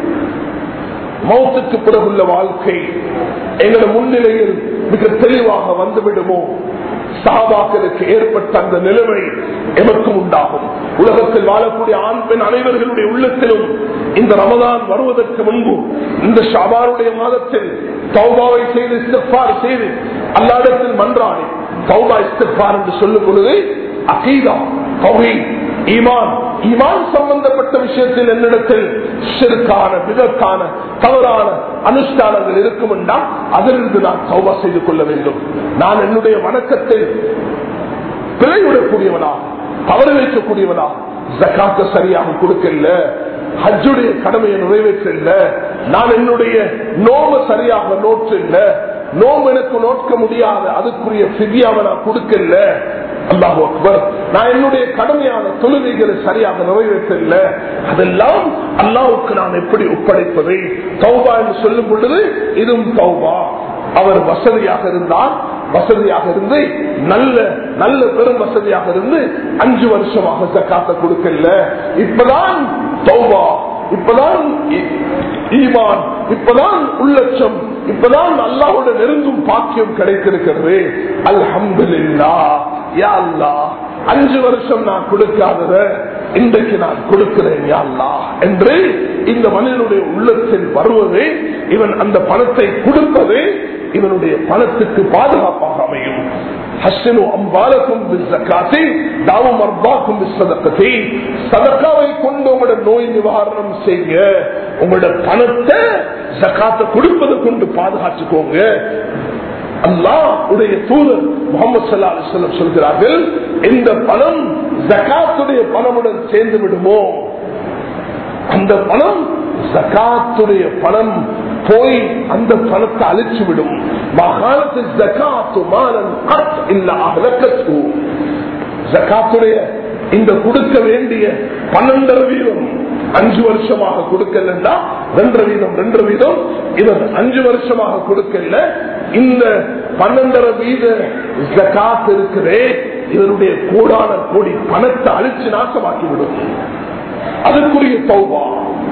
மௌத்துக்கு பிறகுள்ள வாழ்க்கை எங்கள் முன்னிலையில் மிக தெளிவாக வந்துவிடுமோ, சஹாபாக்களுக்கு ஏற்பட்ட அந்த நிலைமை எமக்கும் உண்டாகும். உலகத்தில் வாழக்கூடிய ஆண் பெண் அனைவர்களுடைய உள்ளத்திலும் இந்த ரமதான் வருவதற்கு முன்பு இந்த ஷஅபானுடைய மாதத்தில் தௌபாவை செய்து இஸ்திக்ஃபார் செய்து அல்லாஹ்விடத்தில் மன்றாடி, தௌபா இஸ்திக்ஃபார் என்று சொல்லும் பொழுது அகீதா, தௌஹீத், ஈமான், ஈமான் சம்பந்தப்பட்ட விஷயத்தில் என்னிடத்தில் ஷிர்கான, பிதத்தான, தவறான அனுஷ்டானங்கள் இருக்கும் என்றால் அதிலிருந்து நான் தௌபா செய்து கொள்ள வேண்டும். நான் என்னுடைய வணக்கத்தை பிழைவிடக்கூடியவனா, தவறு வைக்கக்கூடியவனா, ஜகாத்தை சரியாக கொடுக்கல, ஹஜ்ஜுடைய கடமையை நிறைவேற்றல, நான் என்னுடைய நோம்பு சரியாக நோற்றில்ல, நோம்பு எனக்கு நோக்க முடியாது, அதுக்குரிய ஃபிதியாவை நான் கொடுக்கல, அல்லாஹு அக்பர், நான் என்னுடைய கடமையான தொழுகைகளை சரியாக நிறைவேற்றல, அதெல்லாம் அல்லாஹ்வுக்கு நான் எப்படி ஒப்படைப்பதை? தௌபா என்று சொல்லும் பொழுது இதுவும் தௌபா. அவர் வசதியாக இருந்தார், வசதியாக இருந்து நல்ல நல்ல பெரும் வசதியாக இருந்து அஞ்சு வருஷமாக ஜகாத்தை கொடுக்கல, இப்பதான் தௌபா, இப்பதான் ஈமான், இப்பதான் உள்ளட்சம், இப்பதான் அல்லாஹ்வோட நெருங்கும் பாக்கியம் கிடைத்திருக்கிறது. அல்ஹம்துலில்லாஹ், யா அல்லாஹ், அஞ்சு வருஷம் நான் கொடுக்காதத இன்றைக்கு நான் கொடுக்கிறேன் யா அல்லாஹ் என்று இந்த மனிதனுடைய உள்ளத்தில் வருவது, இவன் அந்த பணத்தை கொடுப்பது இவனுடைய பணத்துக்கு பாதுகாப்பாக அமையும். சதக்காவை கொண்டு உங்களோட நோய் நிவாரணம் செய்ய, உங்களோட பணத்தை ஜகாத்தை கொடுப்பதை கொண்டு பாதுகாத்துக்கோங்க. அல்லாஹ் உடைய தூதர் முஹம்மது ஸல்லல்லாஹு அலைஹி வஸல்லம் சொல்கிறார்கள், இந்த பணம் ஜகாத்துடைய பணமுடன் சேர்ந்து விடுமோ, அந்த பணம் ஜகாத்துடைய பணம் போய் அந்த பணத்தை அழிச்சு விடும். மகாலத்து ஜகாத்து மாலன் கத் இல்ல அஹ்லகத்து. ஜகாத்துடைய இந்த கொடுக்க வேண்டிய பன்னெண்டரை வீதம் அஞ்சு வருஷமாக கொடுக்கலன்னா ரெண்டரை வீதம் ரெண்டரை வீதம் இவர் அஞ்சு வருஷமாக கொடுக்கல. இந்த பன்னெண்டரை வீத ஜகாத் இருக்கிறே இவருடைய கோடான கோடி பணத்தை அழிச்சு நாசமாக்கிவிடும். அதுக்குரிய தௌபா.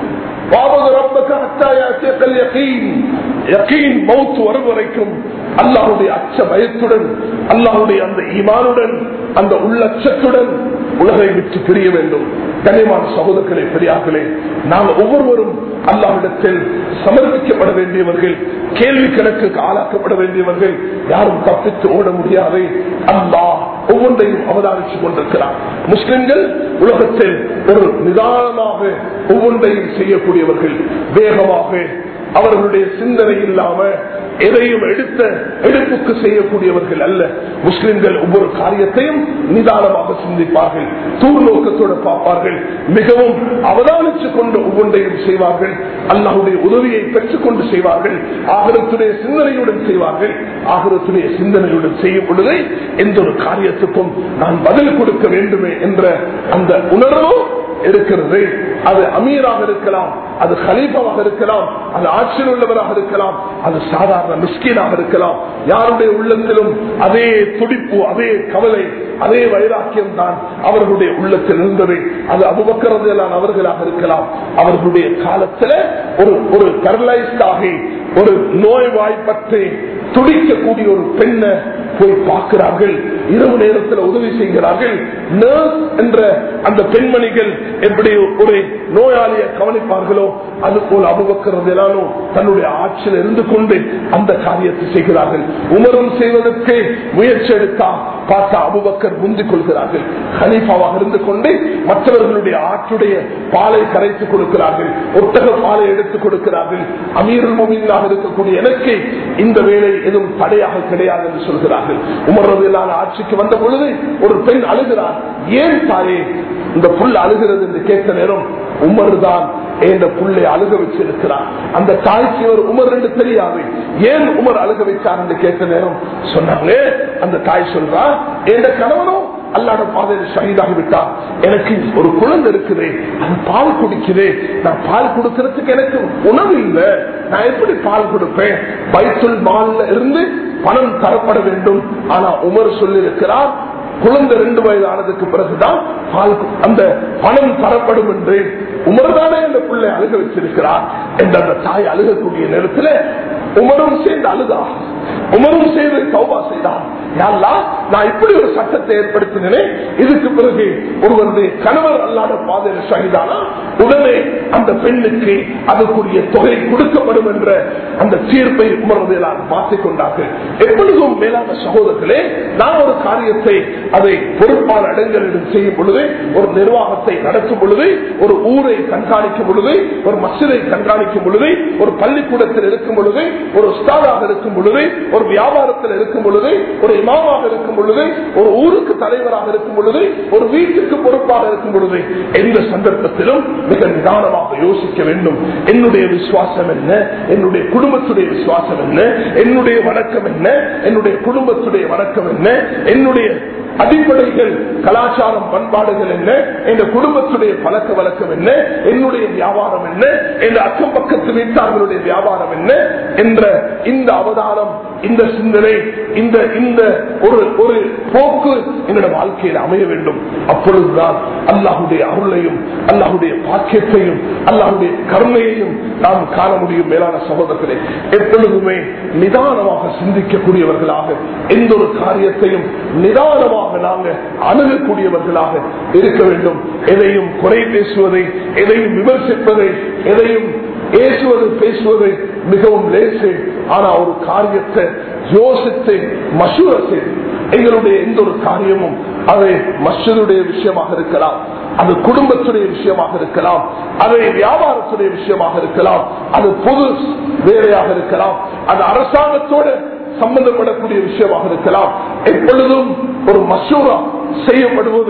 வரும் வரைக்கும் அல்லாஹுடைய அச்ச பயத்துடன் அல்லாஹுடைய அந்த ஈமானுடன் அந்த உள்ளச்சத்துடன் உலகை விட்டு பிரிய வேண்டும். கனிமான சகோதரர்களே, பெரியார்களே, நாங்கள் ஒவ்வொருவரும் அல்லாஹ்விடத்தில் சமர்ப்பிக்கப்பட வேண்டியவர்கள், கேள்வி கணக்குக்கு ஆளாக்கப்பட வேண்டியவர்கள். யாரும் தப்பித்து ஓட முடியாது. அல்லாஹ் ஒவ்வொன்றையும் அவதானித்துக் கொண்டிருக்கிறார். முஸ்லிம்கள் உலகத்தில் ஒரு நிதானமாக ஒவ்வொன்றையும் செய்யக்கூடியவர்கள், வேகமாக அவர்களுடைய சிந்தனை இல்லாம எதையும் எடுத்த எடுப்புக்கு செய்யக்கூடியவர்கள் அல்ல. முஸ்லிம்கள் ஒவ்வொரு காரியத்தையும் நிதானமாக சிந்திப்பார்கள், தூர்நோக்கத்தோடு பார்ப்பார்கள், மிகவும் அவதானித்துக் கொண்டு ஒவ்வொன்றையும் செய்வார்கள். அல்லாஹ்வுடைய உதவியை பெற்றுக் கொண்டு செய்வார்கள். ஆகிரத்துடைய சிந்தனையுடன் செய்வார்கள். ஆகிரத்துடைய சிந்தனையுடன் செய்யும் பொழுது எந்த ஒரு காரியத்துக்கும் நான் பதில் கொடுக்க வேண்டுமே என்ற அந்த உணர்வு இருக்கிறது. அது அமீராக இருக்கலாம், அது கலீஃபாவாக இருக்கலாம், அது ஆட்சியில் உள்ளவராக இருக்கலாம், அது சாதாரண மிஸ்கீனாக இருக்கலாம். யாருடைய உள்ளத்திலும் அதே துடிப்பு, அதே கவலை, அதே வைராக்கியம் தான் அவர்களுடைய உள்ளத்தில் இருந்தது. அது அபூபக்கர் ரலியல்லாஹு அவர்களாக இருக்கலாம். அவர்களுடைய காலத்தில் ஒரு ஒரு பேரலைஸ்ட் ஆகி ஒரு நோய்வாய்ப்பட்டு துடிக்கக்கூடிய ஒரு பெண்ணை போய் பார்க்கிறார்கள். இரவு நேரத்தில் உதவி செய்கிறார்கள். நர்ஸ் என்ற அந்த பெண்மணிகள் எப்படி ஒரு நோயாளியை கவனிப்பார்களோ அது போல அபூபக்கர் ரலியல்லாஹு தன்னுடைய ஆட்சியில் இருந்து கொண்டு அந்த காரியத்தை செய்கிறார்கள். உமரும் செய்வதற்கு முயற்சி எடுத்தா பார்த்தா அபூபக்கர் முந்திக் கொள்கிறார்கள். கலீஃபாவாக இருந்து கொண்டு மற்றவர்களுடைய ஆற்றுடைய பாலை கரைத்துக் கொடுக்கிறார்கள், ஒட்டக பாலை எடுத்துக் கொடுக்கிறார்கள். அமீருல் முஃமினீனாக இருக்கக்கூடிய எனக்கு இந்த வேலை எதுவும் தடையாக கிடையாது என்று சொல்கிறார்கள். உமர் ரலியல்லாஹு ஆட்சிக்கு வந்த பொழுது ஒரு பெண் அழுகிறார். ஏன் தாயே இந்த புல் அழுகிறது என்று கேட்ட நேரம் உமர் தான் என்ற புள்ளை அழுக வச்சிருக்கிறார். அந்த தாய்க்கு ஒரு உமர் என்று தெரியாது. ஏன் உமர் அழுக வைத்தார் என்று கேட்ட நேரம் சொன்னாங்க. அந்த தாய் சொல்றா, என்ற கணவனும் அல்லாஹ்வுடைய பாதையில் ஷஹீதாகி விட்டார். எனக்கு ஒரு குழந்தை இருக்குது, அது பால் குடிக்குது. நான் பால் கொடுக்கறதுக்கு எனக்கு உணவு இல்லை, நான் எப்படி பால் கொடுப்பேன்? பைத்துல் மால்ல இருந்து பணம் தரப்பட வேண்டும். ஆனா உமர் சொல்லி இருக்கிறார், குழந்தை ரெண்டு வயது ஆனதுக்கு பிறகுதான் பால் அந்த பணம் தரப்படும் என்று. உமர்தானே இந்த பிள்ளை அழுக வச்சிருக்கிறார் என்ற அந்த தாய் அழுகக்கூடிய நேரத்தில் உமரும் சேர்ந்து அழுதா, உமரும் சேர்ந்து தௌபா செய்தார். யாரெல்லாம் நான் இப்படி ஒரு சட்டத்தை ஏற்படுத்தினேன், இதுக்கு பிறகு ஒருவருடைய கணவர் அல்லாத பாதையில் ஷஹீதானா உடனே அந்த பெண்ணுக்கு அதற்குரிய தொகை கொடுக்கப்படும் என்ற அந்த தீர்ப்பை உமர்வதையெல்லாம் மாற்றிக் கொண்டார்கள். எப்பொழுதும் மேலான சகோதரர்களே, நான் ஒரு காரியத்தை அதை பொறுப்பான இடங்களிடம் செய்யும் பொழுது, ஒரு நிர்வாகத்தை நடத்தும் பொழுது, ஒரு ஊரை கண்காணிக்கும் பொழுது, ஒரு மஸ்ஜிதை கண்காணிக்கும் பொழுது, ஒரு பள்ளிக்கூடத்தில் இருக்கும் பொழுது, ஒரு உஸ்தாதாக இருக்கும் பொழுது, ஒரு வியாபாரத்தில் இருக்கும் பொழுது, ஒரு இமாமாக இருக்கும் பொழுது, ஒரு ஊருக்கு தலைவராக இருக்கும் பொழுது, ஒரு வீட்டுக்கு பொறுப்பாக இருக்கும் பொழுது, எந்த சந்தர்ப்பத்திலும் மிக நிதானமாக யோசிக்க வேண்டும். என்னுடைய விசுவாசம் என்ன, என்னுடைய குடும்பத்துடைய விசுவாசம் என்ன, என்னுடைய வணக்கம் என்ன, என்னுடைய குடும்பத்துடைய வணக்கம் என்ன, என்னுடைய அடிப்படைகள் கலாச்சாரம் பண்பாடுகள் என்ன, என்ற குடும்பத்துடைய பழக்க வழக்கம் என்ன, என்னுடைய வியாபாரம் என்ன, என்ற அக்கம் பக்கத்து வீட்டார்களுடைய வியாபாரம் என்ன என்ற இந்த அவதானம், இந்த சிந்தனை, இந்த இந்த ஒரு ஒரு போக்கு என்னோட வாழ்க்கையில் அமைய வேண்டும். அப்பொழுதுதான் அல்லாஹுடைய அருளையும் அல்லாஹுடைய பாக்கியத்தையும் அல்லாஹுடைய கருணையையும் நாம் காண முடியும். மேலான சகோதரர்களே, எப்பொழுதுமே நிதானமாக சிந்திக்கக்கூடியவர்களாக, எந்த ஒரு காரியத்தையும் நிதானமாக நாங்கள் அணுகக்கூடியவர்களாக இருக்க வேண்டும். எதையும் குறை பேசுவதை, எதையும் விமர்சிப்பதை, எதையும் ஏசுவது பேசுவது மிகவும் லேசு. ஆனா ஒரு காரியத்தை யோசித்து மசூரா செய்து, எங்களுடைய எந்த ஒரு காரியமும் அது மஸ்ஜிதுடைய விஷயமாக இருக்கலாம், அது குடும்பத்துடைய விஷயமாக இருக்கலாம், அது வியாபாரத்துடைய விஷயமாக இருக்கலாம், அது பொது வேலையாக இருக்கலாம், அது அரசாங்கத்தோடு சம்பந்தப்படக்கூடிய விஷயமாக இருக்கலாம். எப்பொழுதும் ஒரு மசூரா செய்யப்படுவது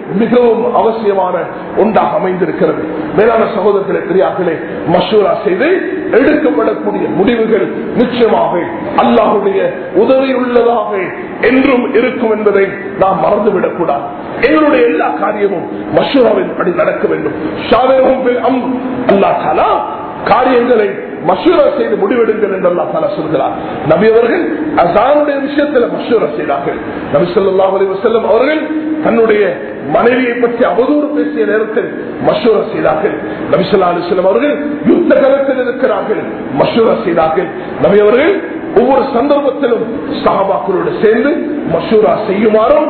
மிகவும் அவசியமான ஒன்றாக அமைந்திருக்கிறது. மேலான சகோதரர்களே, பெரியார்களே, மஷூரா செய்து எடுக்கப்படக்கூடிய முடிவுகள் நிச்சயமாக அல்லாஹுடைய உதவியுள்ளதாக என்றும் இருக்கும் என்பதை நாம் மறந்துவிடக் கூடாது. எங்களுடைய எல்லா காரியமும் மஷூராவின் படி நடக்க வேண்டும். அல்லாஹ் தஆலா காரியங்களை மஷூரா செய்து முடிவெடுங்கள் என்று அல்லாஹ் தஆலா சொல்கிறார். நபி அவர்கள் அஸானுடைய விஷயத்தில் மஷூரா செய்தார்கள். நபி ஸல்லல்லாஹு அலைஹி வஸல்லம் அவர்கள் தன்னுடைய மனைவியை பற்றி அவதூறு பேசிய நேரத்தில் மஷூரா செய்தார்கள். நபி ஸல்லல்லாஹு அலைஹி வஸல்லம் அவர்கள் யுத்த களத்தில் இருக்கிறார்கள், மஷூரா செய்தார்கள். நபி அவர்கள் ஒவ்வொரு சந்தர்ப்பத்திலும் சஹாபாக்களோடு சேர்ந்து மஷூரா செய்யுமாறும்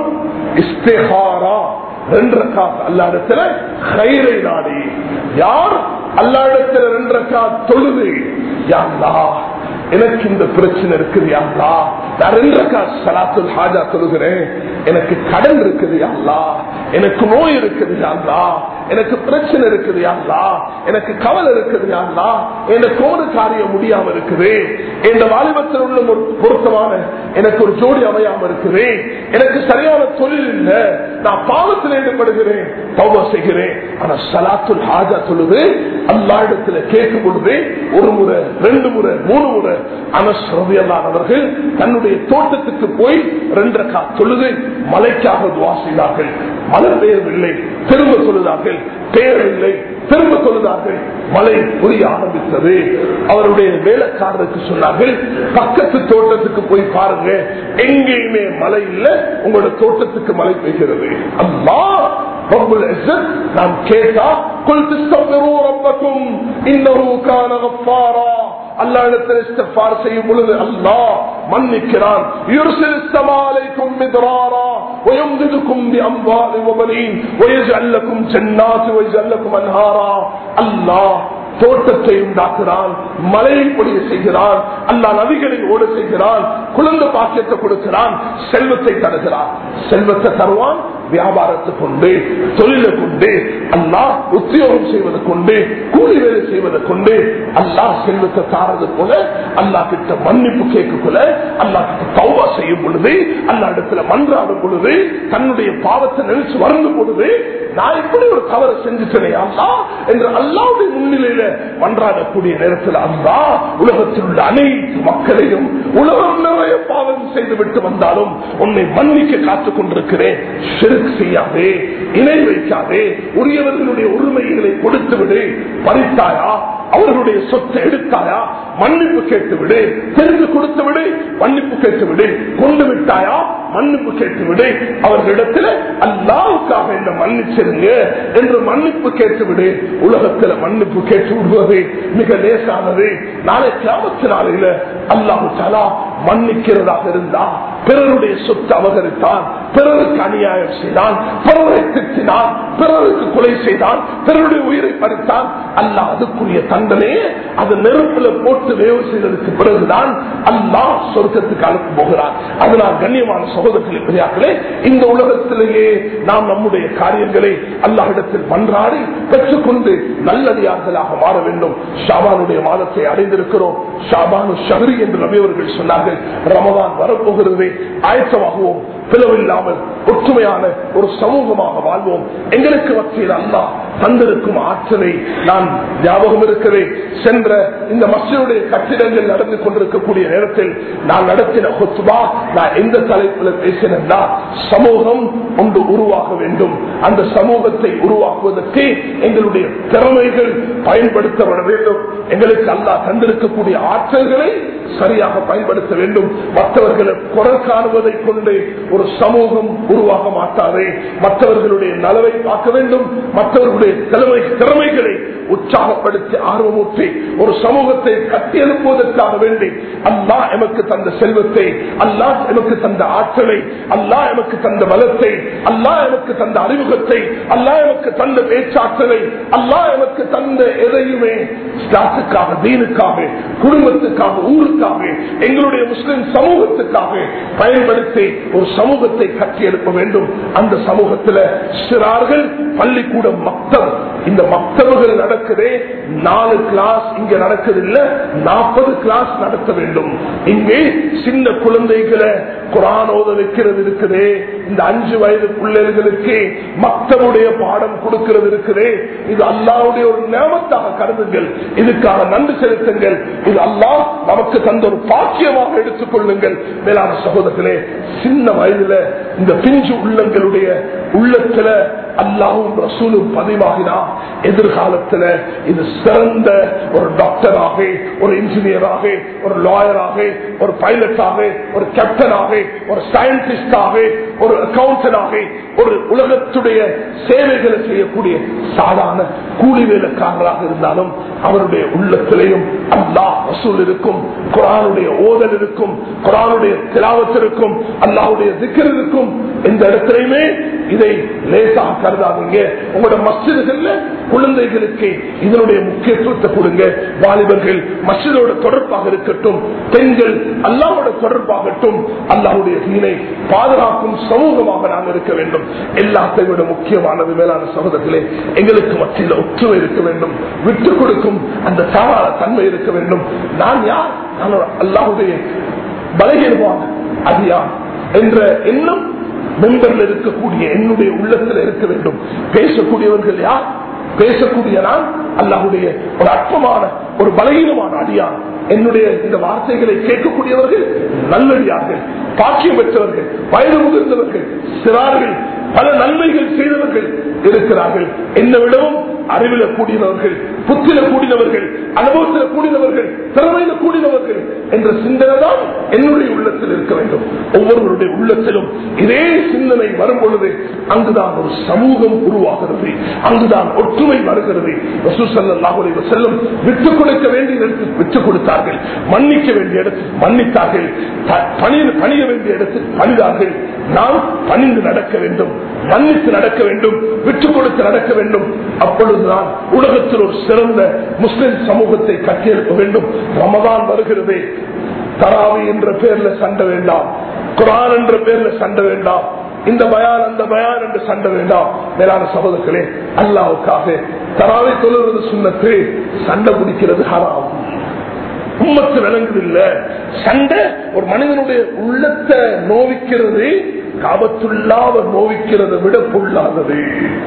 இஸ்திகாரா ரெண்டு ரக்காத் அல்லாஹ்விடத்தில் கைரை நாடி, யார் அல்லாஹ்விடத்தில் ரெண்டு ரக்காத் தொழுது, யா அல்லாஹ் எனக்கு இந்த பிரச்சனை இருக்குது, யா அல்லாஹ் நான் ரெண்டு ரக்காத் ஸலாத்துல் ஹாஜா தொழுகிறேன், எனக்கு கடன் இருக்குது, யா அல்லாஹ் எனக்கு நோய் இருக்குது, யா அல்லாஹ் எனக்கு பிரச்சனை இருக்குது, யா அல்லாஹ் எனக்கு கவலை இருக்குது, யா அல்லாஹ் எனக்கு ஒரு காரியம் முடியாம இருக்குது, இந்த வாலிபத்தில் உள்ள ஒரு பொருத்தமான எனக்கு ஒரு ஜோடி அமையாம இருக்குது, எனக்கு சரியான தொழில் இல்லை, நான் பாவத்தில் ஈடுபடுகிறேன், தௌபா செய்கிறேன். ஆனா ஸலாத்துல் ஹாஜா தொழுது அல்லாஹ்விடத்தில் கேட்கும் பொழுது ஒரு முறை ரெண்டு முறை மூணு முறை அனஸ் ரலியல்லாஹு அன்ஹு அவர்கள் தன்னுடைய தோட்டத்துக்கு போய் ரெண்டு ரக்காத் தொழுது மலைக்காக துஆ செய்தார்கள். மழை பெய்யவில்லை, திரும்ப தொழுதார்கள், பெய்யவில்லை, திரும்ப தொழுதார்கள், மழை புரிய ஆரம்பித்தது. அவருடைய வேலைக்காரருக்கு சொன்னார்கள், பக்கத்து தோட்டத்துக்கு போய் பாருங்க, எங்கேயுமே மழை இல்லை, உங்களோட தோட்டத்துக்கு மழை பெய்கிறது. அல்லாஹ் ரப்புல் இஸ்ஸத் நாம் கேட்டா குல் தஸ்தக்பிரு ரப்பக்கும் இன்னஹு கான கஃபாரா, அல்லாஹ்விடத்தில் இஸ்திக்ஃபார் செய்யும் பொழுது அல்லாஹ் மன்னிக்கிறான். யுர்சிலுஸ் ஸமா அலைக்கும் மித்ராரா வயம்திதுக்கும் பிஅம்வாலி வபனீன் வயஜஅல் லக்கும் ஜன்னாத் வயஜஅல் லக்கும் அன்ஹாரா. அல்லாஹ் தோட்டத்தை உண்டாக்குறான், மழையை பொழிய செய்கிறான், அல்லாஹ் நதிகளில் ஓட செய்கிறான், குழந்தை பாக்கியத்தை கொடுக்கிறான், செல்வத்தை தருகிறான். செல்வத்தை தருவான் வியாபாரத்தை கொண்டு, தொழிலை கொண்டு, அல்லாஹ் உத்தியோகம் செய்வதை கொண்டு, கூலி வேலை செய்வதை கொண்டு. அல்லாஹ் செல்வத்தை தாரது போல அல்லாஹ் கிட்ட மன்னிப்பு கேட்கக்குள்ள, அல்லாஹ் கிட்ட தௌபா செய்யும் பொழுது, அல்லாஹ் இடத்துல மன்றாடும் பொழுது, தன்னுடைய பாவத்தை நினைச்சு வறங்கும் பொழுது, நான் இப்படி ஒரு தவறு செஞ்சுட்டேனே அல்லாஹ் என்று அல்லாஹ்வுடைய முன்னிலையில மன்றாடக்கூடிய நேரத்தில் அல்லாஹ் உலகத்தில் உள்ள அனைத்து மக்களையும் உலகம் நிறைய பாவம் செய்துவிட்டு வந்தாலும் உன்னை மன்னிக்க காத்துக் கொண்டிருக்கிறேன், ஷிர்க் செய்யாதே, இணை வைக்காதே, உரியவர்களுடைய உரிமைகளை கொடுத்து விடு, பறித்தாயா அவர்களுடைய சொத்தை எடுத்தாயா மன்னிப்பு கேட்டுவிடு, தெரிந்து கொடுத்து விடு மன்னிப்பு கேட்டுவிடு, கொண்டு விட்டாயா மன்னிப்பு கேட்டுவிடு, அவர்களிடத்தில் அல்லாஹ்வுக்காக என்ன மன்னிச்சிருங்க என்று மன்னிப்பு கேட்டுவிடு. உலகத்தில் மன்னிப்பு கேட்டு விடுவது மிக லேசானது. நாளை கியாமத் நாளையில அல்லாஹ் தஆலா மன்னிக்கிறதாக இருந்தா, பிறருடைய சொத்து அபகரித்தான், பிறருக்கு அநியாயம் செய்தான், பிறரை திட்டினான், பிறருக்கு கொலை செய்தான், பிறருடைய உயிரை பறித்தான், அல்லாஹ் அதுக்குரிய தண்டனையே அது நெருப்புல போட்டு வேவு செய்ததற்கு பிறகுதான் அல்லாஹ் சொர்க்கத்துக்கு அனுப்ப போகிறான். அதனால் கண்ணியமான சகோதரர்களே, பெரியார்களே, இந்த உலகத்திலேயே நாம் நம்முடைய காரியங்களை அல்லாஹ்விடத்தில் மன்றாடி பெற்றுக்கொண்டு நல்லடியார்களாக மாற வேண்டும். ஷாபானுடைய மாதத்தை அடைந்திருக்கிறோம். ஷாபானு ஷஹ்ரி என்று நபி அவர்கள் சொன்னார்கள். ரமதான் வரப்போகிறது, ஆயத்தமாகுவோம், பிளவில்லாமல் ஒற்றுமையான ஒரு சமூகமாக வாழ்வோம். எங்களுக்கு மத்தியில் அல்லாஹ் தந்திருக்கும் ஆற்றலை நான் ஞாபகம் இருக்கிறது. சென்ற இந்த மஸ்ஜிதுடைய கட்டிடங்கள் நடந்து கொண்டிருக்கக்கூடிய நேரத்தில் நான் நடத்தின ஹுத்பா, நான் எந்த தலைப்பில் பேசினா, சமூகம் ஒன்று உருவாக வேண்டும். அந்த சமூகத்தை உருவாக்குவதற்கு எங்களுடைய திறமைகள் பயன்படுத்தப்பட வேண்டும். எங்களுக்கு அல்லாஹ் தந்திருக்கக்கூடிய ஆற்றல்களை சரியாக பயன்படுத்த வேண்டும். மற்றவர்களை குறை காணுவதை கொண்டு ஒரு சமூகம் உருவாக மாட்டாதே. மற்றவர்களுடைய நலவை பார்க்க வேண்டும். மற்றவர்களுடைய திறமைகளை உற்சாகப்படுத்தி ஆர்வமூட்டி ஒரு சமூகத்தை கட்டி எழுப்புவதற்காக வேண்டி அல்லாஹ் எமக்கு தந்த செல்வத்தை, அல்லாஹ் எமக்கு தந்த ஆற்றலை, அல்லாஹ் எமக்கு தந்த பலத்தை, அல்லாஹ் எமக்கு தந்த அறிமுகத்தை, அல்லாஹ் எமக்கு தந்த பேச்சாற்றலை, அல்லாஹ் எமக்கு தந்த எதையுமே இஸ்லாத்துக்காக, தீனுக்காக, குடும்பத்துக்காக, ஊருக்காக, எங்களுடைய முஸ்லிம் சமூகத்துக்காக பயன்படுத்தி ஒரு சமூகத்தை கட்டி எழுப்ப வேண்டும். அந்த சமூகத்தில் சிறார்கள், பள்ளிக்கூடம், மக்தப், இந்த மக்தபுகள் நடக்குதே, நாலு கிளாஸ் இங்க நடக்குது இல்ல, நாற்பது கிளாஸ் நடத்த வேண்டும். இங்கே சின்ன குழந்தைகளை குர்ஆன் ஓத வைக்கிறது இருக்குதே, இந்த அஞ்சு வயது பிள்ளைகளுக்கு மக்தபுடைய பாடம் கொடுக்கிறது இருக்குதே, இது அல்லாஹ்வுடைய ஒரு நியமத்தாக கருதுங்கள், இதுக்காக நன்றி செலுத்துங்கள், இது அல்லாஹ் நமக்கு தந்த ஒரு பாக்கியமாக எடுத்துக் கொள்ளுங்கள். மேலான சகோதரர்களே, சின்ன வயதுல இந்த பிஞ்சு உள்ளங்களுடைய உள்ளத்துல அல்லாஹ்வும் ரசூலும் பதிவாகினா எதிர்காலத்துல இது சிறந்த ஒரு டாக்டராக, ஒரு இன்ஜினியராக, ஒரு லாயராக, ஒரு பைலட்டாக, ஒரு கேப்டனாக, ஒரு சயின்டிஸ்டாக, ஒரு அக்கவுண்டன்டாக, ஒரு உலகத்துடைய சேவைகளை செய்யக்கூடிய சாதாரண கூலி வேலைக்காரராக இருந்தாலும் அவருடைய உள்ளத்திலேயும் அல்லாஹ் ரசூல் இருக்கும், குர்ஆனுடைய ஓதல் இருக்கும், குர்ஆனுடைய திலாவத் இருக்கும், அல்லாஹ்வுடைய திக்ர் இருக்கும். எந்த இடத்திலையுமே இதை லேசாக கருதாதீங்க. உங்களோட மஸ்ஜிதுகள்ல குழந்தைகளுக்கு இதனுடைய முக்கியத்துவத்தை கொடுங்க. வாலிபர்கள் மஸ்ஜிதோட தொடர்பாக இருக்கட்டும், பெண்கள் அல்லாஹ்வோட தொடர்பாகட்டும். அல்லாஹ்வுடைய தீனை பாதுகாக்கும் சமூகமாக நாம் இருக்க வேண்டும். எல்லாத்தை விட முக்கியமானது மேலான சகோதரர்களே, எங்களுக்கு மத்தியில் ஒற்றுமை இருக்க வேண்டும், விட்டுக் கொடுக்கும் அந்த தாராள தன்மை இருக்க வேண்டும். நான் யார்? நான் அல்லாஹ்வுடைய பலகீனமான அதியார் என்ற எண்ணம் மெம்பர்ல இருக்கக்கூடிய என்னுடைய உள்ளத்தில் இருக்க வேண்டும். பேசக்கூடியவர்கள் யார்? பேசக்கூடிய நான் அல்லாஹ்வுடைய ஒரு அற்பமான ஒரு பலகீனமான அடியார். என்னுடைய இந்த வார்த்தைகளை கேட்கக்கூடியவர்கள் நல்லடியார்கள், பாக்கியம் பெற்றவர்கள், வயது முதிர்ந்தவர்கள், சிறார்கள், பல நன்மைகள் செய்தவர்கள் இருக்கிறார்கள். என்னை விடவும் அறிவில கூடினவர்கள், புத்தில கூடினவர்கள், அனுபவத்தில கூடினவர்கள், திறமையில கூடினவர்கள் என்ற சிந்தனை தான் என்னுடைய உள்ளத்தில் இருக்க வேண்டும். ஒவ்வொருவருடைய உள்ளத்திலும் இதே சிந்தனை வரும் பொழுது அங்குதான் ஒரு சமூகம் உருவாகிறது, அங்குதான் ஒற்றுமை வருகிறது. ரசூல் ஸல்லல்லாஹு அலைஹி வஸல்லம் விட்டுக் கொடுக்க வேண்டிய இடத்தில் விட்டுக் கொடுத்தார்கள், மன்னிக்க வேண்டிய இடத்தில் மன்னித்தார்கள், பணிய வேண்டிய இடத்தில் பணிதார்கள். நாம் பணிந்து நடக்க வேண்டும், மன்னித்து நடக்க வேண்டும், விட்டுக் கொடுத்து நடக்க வேண்டும். அப்பொழுதுதான் உலகத்தில் ஒரு சிறந்த முஸ்லிம் சமூகத்தை கட்டியெழுப்ப வேண்டும். ரமதான் வருகிறது, தராவி என்ற பேர்ல சண்டை வேண்டாம், குர்ஆன் என்ற பேர்ல சண்டை வேண்டாம், இந்த பயான் அந்த பயான் என்று சண்டை வேண்டாம். மேலான சகோதரர்களே, அல்லாஹ்வுக்காக தராவி தொழுவது சுன்னத்து, சண்டை பிடிக்கிறது ஹராம். உம்மத்து விளங்குதில்ல. சண்டை ஒரு மனிதனுடைய உள்ளத்தை நோவிக்கிறது, காபத்துள்ளாவ நோவிக்கிறதை விட பொல்லாதது.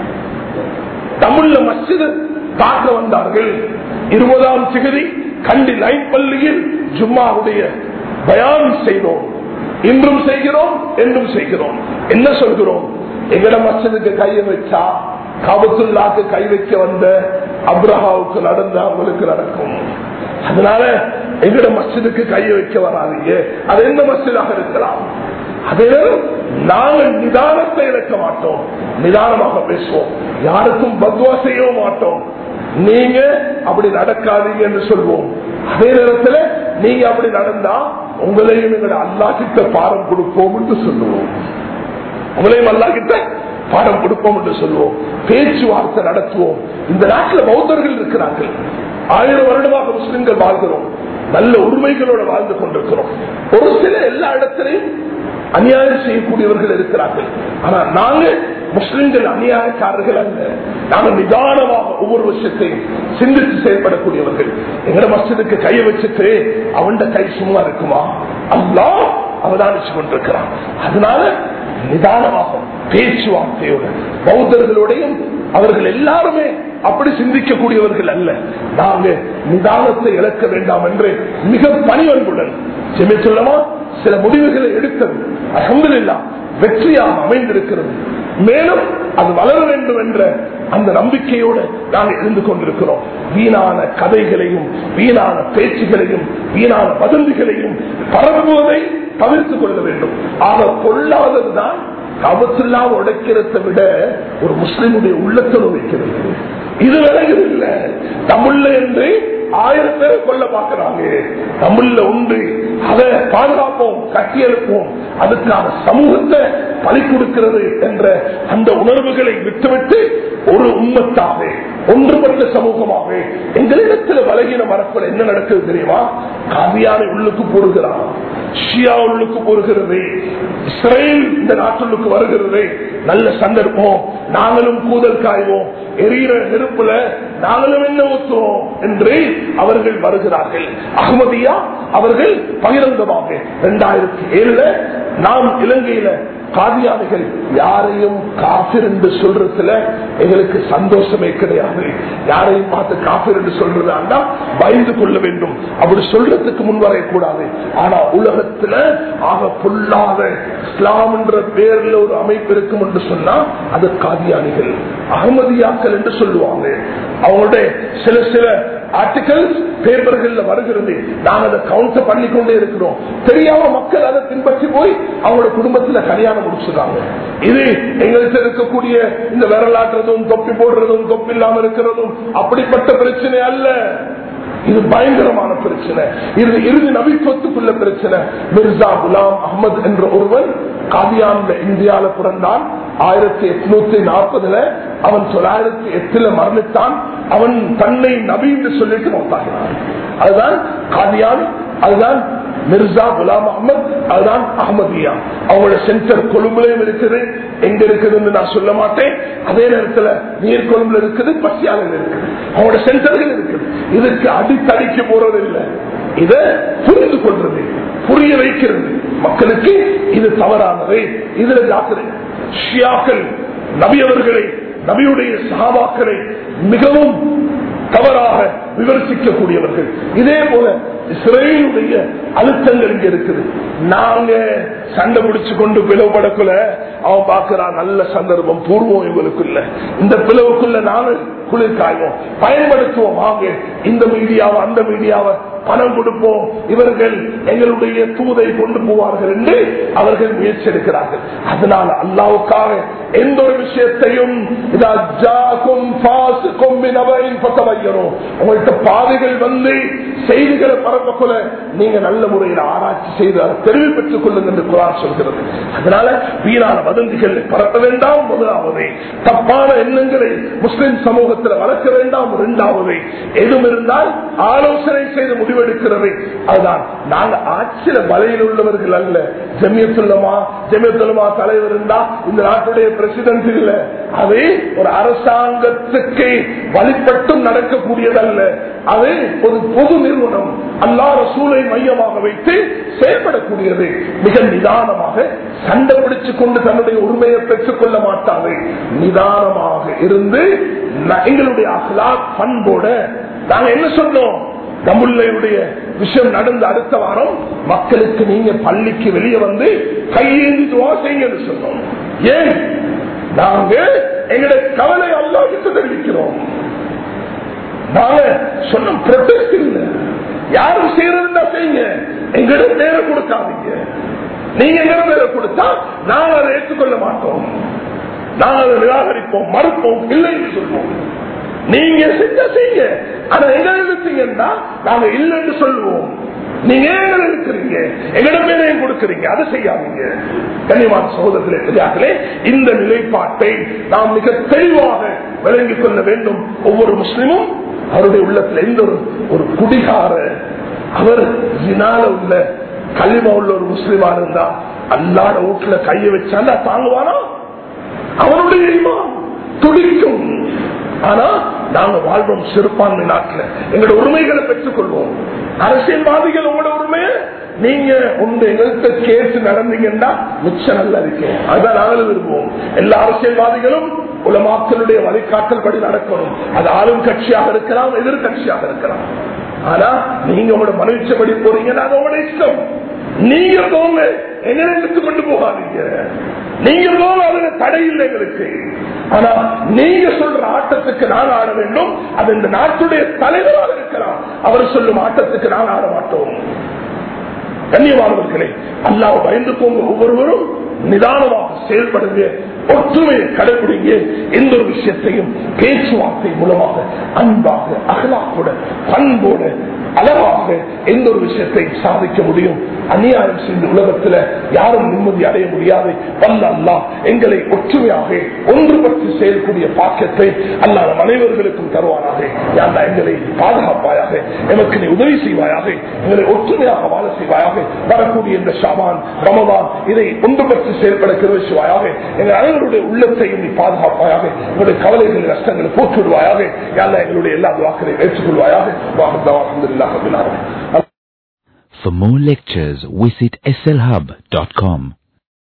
தமிழ்ல மஸ்ஜித் தாக்க வந்தார்கள். இருபதாம் திகதி கண்டி லைன் பள்ளியில் ஜும்மாவுடைய பயான் செய்தோம். இன்றும் செய்கிறோம், என்றும் செய்கிறோம். என்ன சொல்கிறோம்? எங்கட மஸ்ஜிதுக்கு கையை வச்சா காபத்துல்லாக்கு கை வைக்க வந்த அப்ரஹாவுக்கு நடந்த அவங்களுக்கு நடக்கும். அதனால எங்கட மஸ்ஜிதுக்கு கையை வைக்க வராதீங்க. அது எந்த மஸ்ஜிதாக இருக்கலாம். அதே நாங்கள் நிதானத்தை இழக்க மாட்டோம், நிதானமாக பேசுவோம், யாருக்கும் பத்வா செய்யவும் மாட்டோம். நீங்க அப்படி நடக்காதீங்க என்று சொல்வோம். அதே நேரத்தில் நீங்க அப்படி நடந்தா உங்களையும் எங்களை அல்லாஹ் கிட்ட பாடம் கொடுப்போம் என்று சொல்லுவோம், உங்களையும் அல்லாஹ் கிட்ட பாடம் கொடுப்போம் என்று சொல்லுவோம். பேச்சுவார்த்தை நடத்துவோம். இந்த நாட்டில் பௌத்தர்கள் இருக்கிறார்கள். ஆயிரம் வருடமாக முஸ்லிம்கள் வாழ்கிறோம், நல்ல உரிமைகளோடு வாழ்ந்து கொண்டிருக்கிறோம். ஒரு சில எல்லா இடத்திலையும் அநியாயம் செய்யக்கூடியவர்கள் இருக்கிறார்கள். ஆனா நாங்க முஸ்லிம்கள் அநியாயக்காரர்கள் அல்ல. நாங்கள் நிதானமாக ஒவ்வொரு விஷயத்தையும் சிந்தித்து செயல்படக்கூடியவர்கள். எங்கட மஸ்ஜிதுக்கு கையை வச்சுட்டு அவன் கை சும்மா இருக்குமா? அல்லாஹ் அவதானிச்சு கொண்டிருக்கிறான். அதனால நிதானமாக பேச்சுவார்த்தையோட பௌத்தர்களோடையும் அவர்கள் எல்லாருமே அப்படி சிந்திக்கக்கூடியவர்கள் அல்ல. நாங்க நிதானத்தை இழக்க வேண்டாம் என்று மிக பணிவன்புடன் செம்மை சொல்லமா சில முடிவுகளை எடுத்தது அல்ஹம்துலில்லாஹ் வெற்றியாக அமைந்திருக்கிறது. மேலும் அது வளர வேண்டும் என்ற அந்த நம்பிக்கையோடு நாங்கள் இருந்து கொண்டிருக்கிறோம். வீணான கதைகளையும் வீணான பேச்சுகளையும் வீணான வதந்திகளையும் பரப்புவதை தவிர்த்துக் கொள்ள வேண்டும். ஆக கொள்ளாததுதான் காபத்துல்லா உடைக்கிறதை விட ஒரு முஸ்லிமுடைய உள்ளத்தோடு வைக்கிறது. இது விலகுதில்ல. தமிழ்ல என்று ஆயிரம் பேரை கொல்ல பார்க்கிறாங்க. தமிழ்ல உண்டு, அதை பாதுகாப்போம், கட்டியெழுப்போம், அதுக்கான சமூகத்தை பலி கொடுக்கிறது என்ற அந்த உணர்வுகளை விட்டுவிட்டு ஒரு உம்மத்தாக ஒன்றுபட்ட சமூகமாக எங்களிடத்தில் பலகீன மரப்பல் என்ன நடக்குது தெரியுமா? காவியானை உள்ளுக்கு போடுகிறான், ஷியா உள்ளுக்கு போடுகிறது, இஸ்ரேல் இந்த நாட்டுள்ளுக்கு வருகிறது. நல்ல சந்தர்ப்பம், நாங்களும் கூதல் காய்வோம். எரியிற நெருப்புல நாங்களும் என்ன ஊற்றுவோம் என்று அவர்கள் வருகிறார்கள். அஹ்மதியா அவர்கள் பகிரங்கமாக இரண்டாயிரத்தி ஏழுல நாம் இலங்கையில காதியானிகள் யாரையும் காபிர் என்று சொல்றதுல எங்களுக்கு சந்தோஷமே கிடையாது. யாரையும் பார்த்து காபிர் என்று சொல்றதா பயந்து கொள்ள வேண்டும், அப்படி சொல்றதுக்கு முன்வரைய கூடாது. ஆனா உலகத்துல ஆக பொல்லாத இஸ்லாம் என்ற பேர்ல ஒரு அமைப்பு இருக்கும் என்று சொன்னா அது காதியானிகள், அகமதியாக்கள் என்று சொல்லுவாங்க. அவங்களுடைய சில சில ஆர்டிகல்ஸ் பேப்பர்கள் வருகிறது, நாங்க அதை கவுண்ட் பண்ணிக்கொண்டே இருக்கிறோம். தெரியாம மக்கள் அதை பின்பற்றி போய் அவங்களோட குடும்பத்துல கல்யாணம் முடிச்சுட்டாங்க. இது எங்களுக்கு இருக்கக்கூடிய இந்த வரலாற்றுறதும் தொப்பி போடுறதும் தொப்பி இல்லாம இருக்கிறதும் அப்படிப்பட்ட பிரச்சனை அல்ல. இது பயங்கரமான பிரச்சனை. இது இறுதி நபித்துவத்துக்குள்ள பிரச்சனை. மிர்சா குலாம் அஹமது என்ற ஒருவன் காதியான்ல இந்தியாவில பிறந்தான். ஆயிரத்தி எட்நூத்தி நாற்பதுல அவன் தொள்ளாயிரத்தி எட்டுல மரணித்தான். அவன் தன்னை நபி என்று சொல்லிட்டு மௌத்தாகினான். அதுதான் காதியான், அதுதான் மிர்சா குலாம் அஹமது, அதுதான் அஹமதியா. அவங்களோட சென்டர் கொழும்புலையும் இருக்குது. எங்க இருக்குதுன்னு நான் சொல்ல மாட்டேன். அதே நேரத்தில் நீர் கொழும்புல இருக்குது, பசியாவில் இருக்குது. அவங்களோட சென்டர்கள் இருக்குது. இதுக்கு அடித்தடிக்க போறது இல்லை. இதை புரிந்து கொள்றது, புரிய வைக்கிறது மக்களுக்கு. இது தவறானது. இதுல ஜாக்கிரை. ஷியாக்கள் நபி அவர்களை, நபியுடைய சஹாபாக்களை மிகவும் தவறாக விமர்சிக்கக்கூடியவர்கள். இதே போல இஸ்ரேலுடைய அழுத்தங்கள் இங்க இருக்குது. நாங்க சண்டை முடிச்சு கொண்டு பிளவுபடக்குள்ள அவன் பார்க்கிறான் நல்ல சந்தர்ப்பம் பூர்வம் இவங்களுக்குள்ள, இந்த பிளவுக்குள்ள நாங்கள் குளிர் காய்வோம், பயன்படுத்துவோம். வாங்க இந்த மீடியாவை அந்த மீடியாவை பணம் கொடுப்போம், இவர்கள் எங்களுடைய தூதை கொண்டு போவார்கள் என்று அவர்கள் முயற்சி எடுக்கிறார்கள். அதனால அல்லாஹ்வுக்காக எந்த ஒரு விஷயத்தையும் உங்கள்கிட்ட பாதைகள் வந்து செய்திகளை பரப்பக்குள்ள நீங்க நல்ல முறையில் ஆராய்ச்சி செய்து அதை தெரிவு பெற்றுக் கொள்ளுங்கள் என்று குர்ஆன் சொல்கிறது. அதனால வீணான வதந்திகள் பரப்ப வேண்டாம். முதலாவது தப்பான எண்ணங்களை முஸ்லிம் சமூகத்தில் வளர்க்க வேண்டாம். இரண்டாவது எதுவும் இருந்தால் ஆலோசனை செய்து முடிவெடுக்கிறது. அதுதான் நாங்க ஆட்சியில வலையில் உள்ளவர்கள் அல்ல. ஜமியத்துல்லமா ஜமியத்துல்லமா தலைவர் இருந்தா இந்த நாட்டுடைய பிரசிடென்ட் இல்ல. அது ஒரு அரசாங்கத்துக்கு வழிபட்டும் நடக்கக்கூடியதல்ல. அது ஒரு பொது நிறுவனம், அல்லாஹ் ரசூலை மையமாக வைத்து செயல்படக்கூடியது. மிக நிதானமாக சண்டை பிடிச்சுக் கொண்டு தன்னுடைய உரிமையை பெற்றுக் கொள்ள மாட்டாது. நிதானமாக இருந்து எங்களுடைய அஹ்லாக் பண்போட நாங்க என்ன சொன்னோம், தமிழ்லையுடைய விஷயம் நடந்த அடுத்த வாரம் மக்களுக்கு நீங்க பள்ளிக்கு வெளியே வந்து கையேந்தி துவா செய்யுங்கன்னு சொன்னோம். ஏன் நாங்க எங்களுடைய கவலை அல்லாஹ்வுக்கு தெரிவிக்கிறோம். நாங்க சொன்ன ப்ரொடெஸ்ட் இல்லை, யாரும் செய்யறதுன்னா செய்யுங்க, எங்கிட்ட பேரை கொடுக்காதீங்க. நீங்க எங்கிட்ட பேரை கொடுத்தா நாங்க அதை ஏற்றுக்கொள்ள மாட்டோம், நாங்க அதை நிராகரிப்போம், மறுப்போம், இல்லை என்று சொல்வோம். நீங்க செஞ்சா செய்யுங்க, ஆனா எங்க இருக்கீங்கன்னா நாங்க இல்லைன்னு சொல்லுவோம். நீங்க எங்களை இருக்கிறீங்க, எங்கட பேரையும் கொடுக்கிறீங்க, அதை செய்யாதீங்க. கண்ணியமான சகோதரர்களே, பெரியார்களே, இந்த நிலைப்பாட்டை நாம் மிக தெளிவாக விளங்கிக் கொள்ள வேண்டும். ஒவ்வொரு முஸ்லிமும் அவருடைய உள்ளத்தில் எந்த ஒரு குடிகார, அவர் ஜினால உள்ள கலிமா உள்ள ஒரு முஸ்லிமா இருந்தா அல்லாட வீட்டுல கையை வச்சாண்டா தாங்குவானா? அவனுடைய ஈமான் துடிக்கும். ஆனா நாங்க வாழ்வோம் சிறுபான்மை நாட்டில், எங்களோட உரிமைகளை பெற்றுக் கொள்வோம். அரசியல்வாதிகள் உங்களோட உரிமையை நீங்க உங்க எங்கள்கிட்ட கேட்டு நடந்தீங்கன்னா மிச்சம் நல்லா இருக்கேன். அதுதான் நாங்களும் விரும்புவோம். எல்லா அரசியல்வாதிகளும் உலமாக்களுடைய வழிகாட்டல் படி நடக்கணும். அது ஆளும் கட்சியாக இருக்கலாம், எதிர்கட்சியாக இருக்கலாம். ஆனா நீங்க உங்களோட மனுஷப்படி போறீங்கன்னா அது உங்களோட இஷ்டம். நீங்க போங்க, எங்களை எடுத்து கொண்டு போகாதீங்க. நீங்க போக அதுல தடை இல்லை எங்களுக்கு. ஆனா நீங்க சொல்ற ஆட்டத்துக்கு நான் ஆட வேண்டும். அது இந்த நாட்டுடைய தலைவராக இருக்கலாம், அவர் சொல்லும் ஆட்டத்துக்கு நான் ஆட மாட்டோம். கண்ணியமானவர்களே, அல்லாஹ் பயந்து போங்க. ஒவ்வொருவரும் நிதானமாக செயல்படுங்க, ஒற்றுமையை கடைபிடிங்க. எந்த ஒரு விஷயத்தையும் பேச்சுவார்த்தை மூலமாக அன்பாக அகலாக்கோட பண்போட அழகாக எந்த ஒரு விஷயத்தை சாதிக்க முடியும். அநியாயம் செய்து உலகத்துல யாரும் நிம்மதி அடைய முடியாது. வல்ல அல்லாஹ் எங்களை ஒற்றுமையாக ஒன்றுபட்டு செயல்கூடிய பாக்கியத்தை அல்லாஹ் நம் அனைவர்களுக்கும் தருவானாக. யா அல்லாஹ் எங்களை பாதுகாப்பாயாக, எமக்கு நீ உதவி செய்வாயாக, எங்களை ஒற்றுமையாக வாழ செய்வாயாக. வரக்கூடிய இந்த ஷாபான் ரமதான் இதை ஒன்றுபட்டு செயல்பட கிருபை செய்வாயாக. எங்கள் அனைவருடைய உள்ளத்தையும் நீ பாதுகாப்பாயாக, எங்களுடைய கவலைகள் நஷ்டங்களை போற்றுடுவாயாக. யா அல்லாஹ் எங்களுடைய எல்லா துஆக்களையும் ஏற்றுக்கொள்வாயாக. அல்ஹம்துலில்லாஹ் ரப்பில் ஆலமீன். For more lectures, visit S L hub dot com.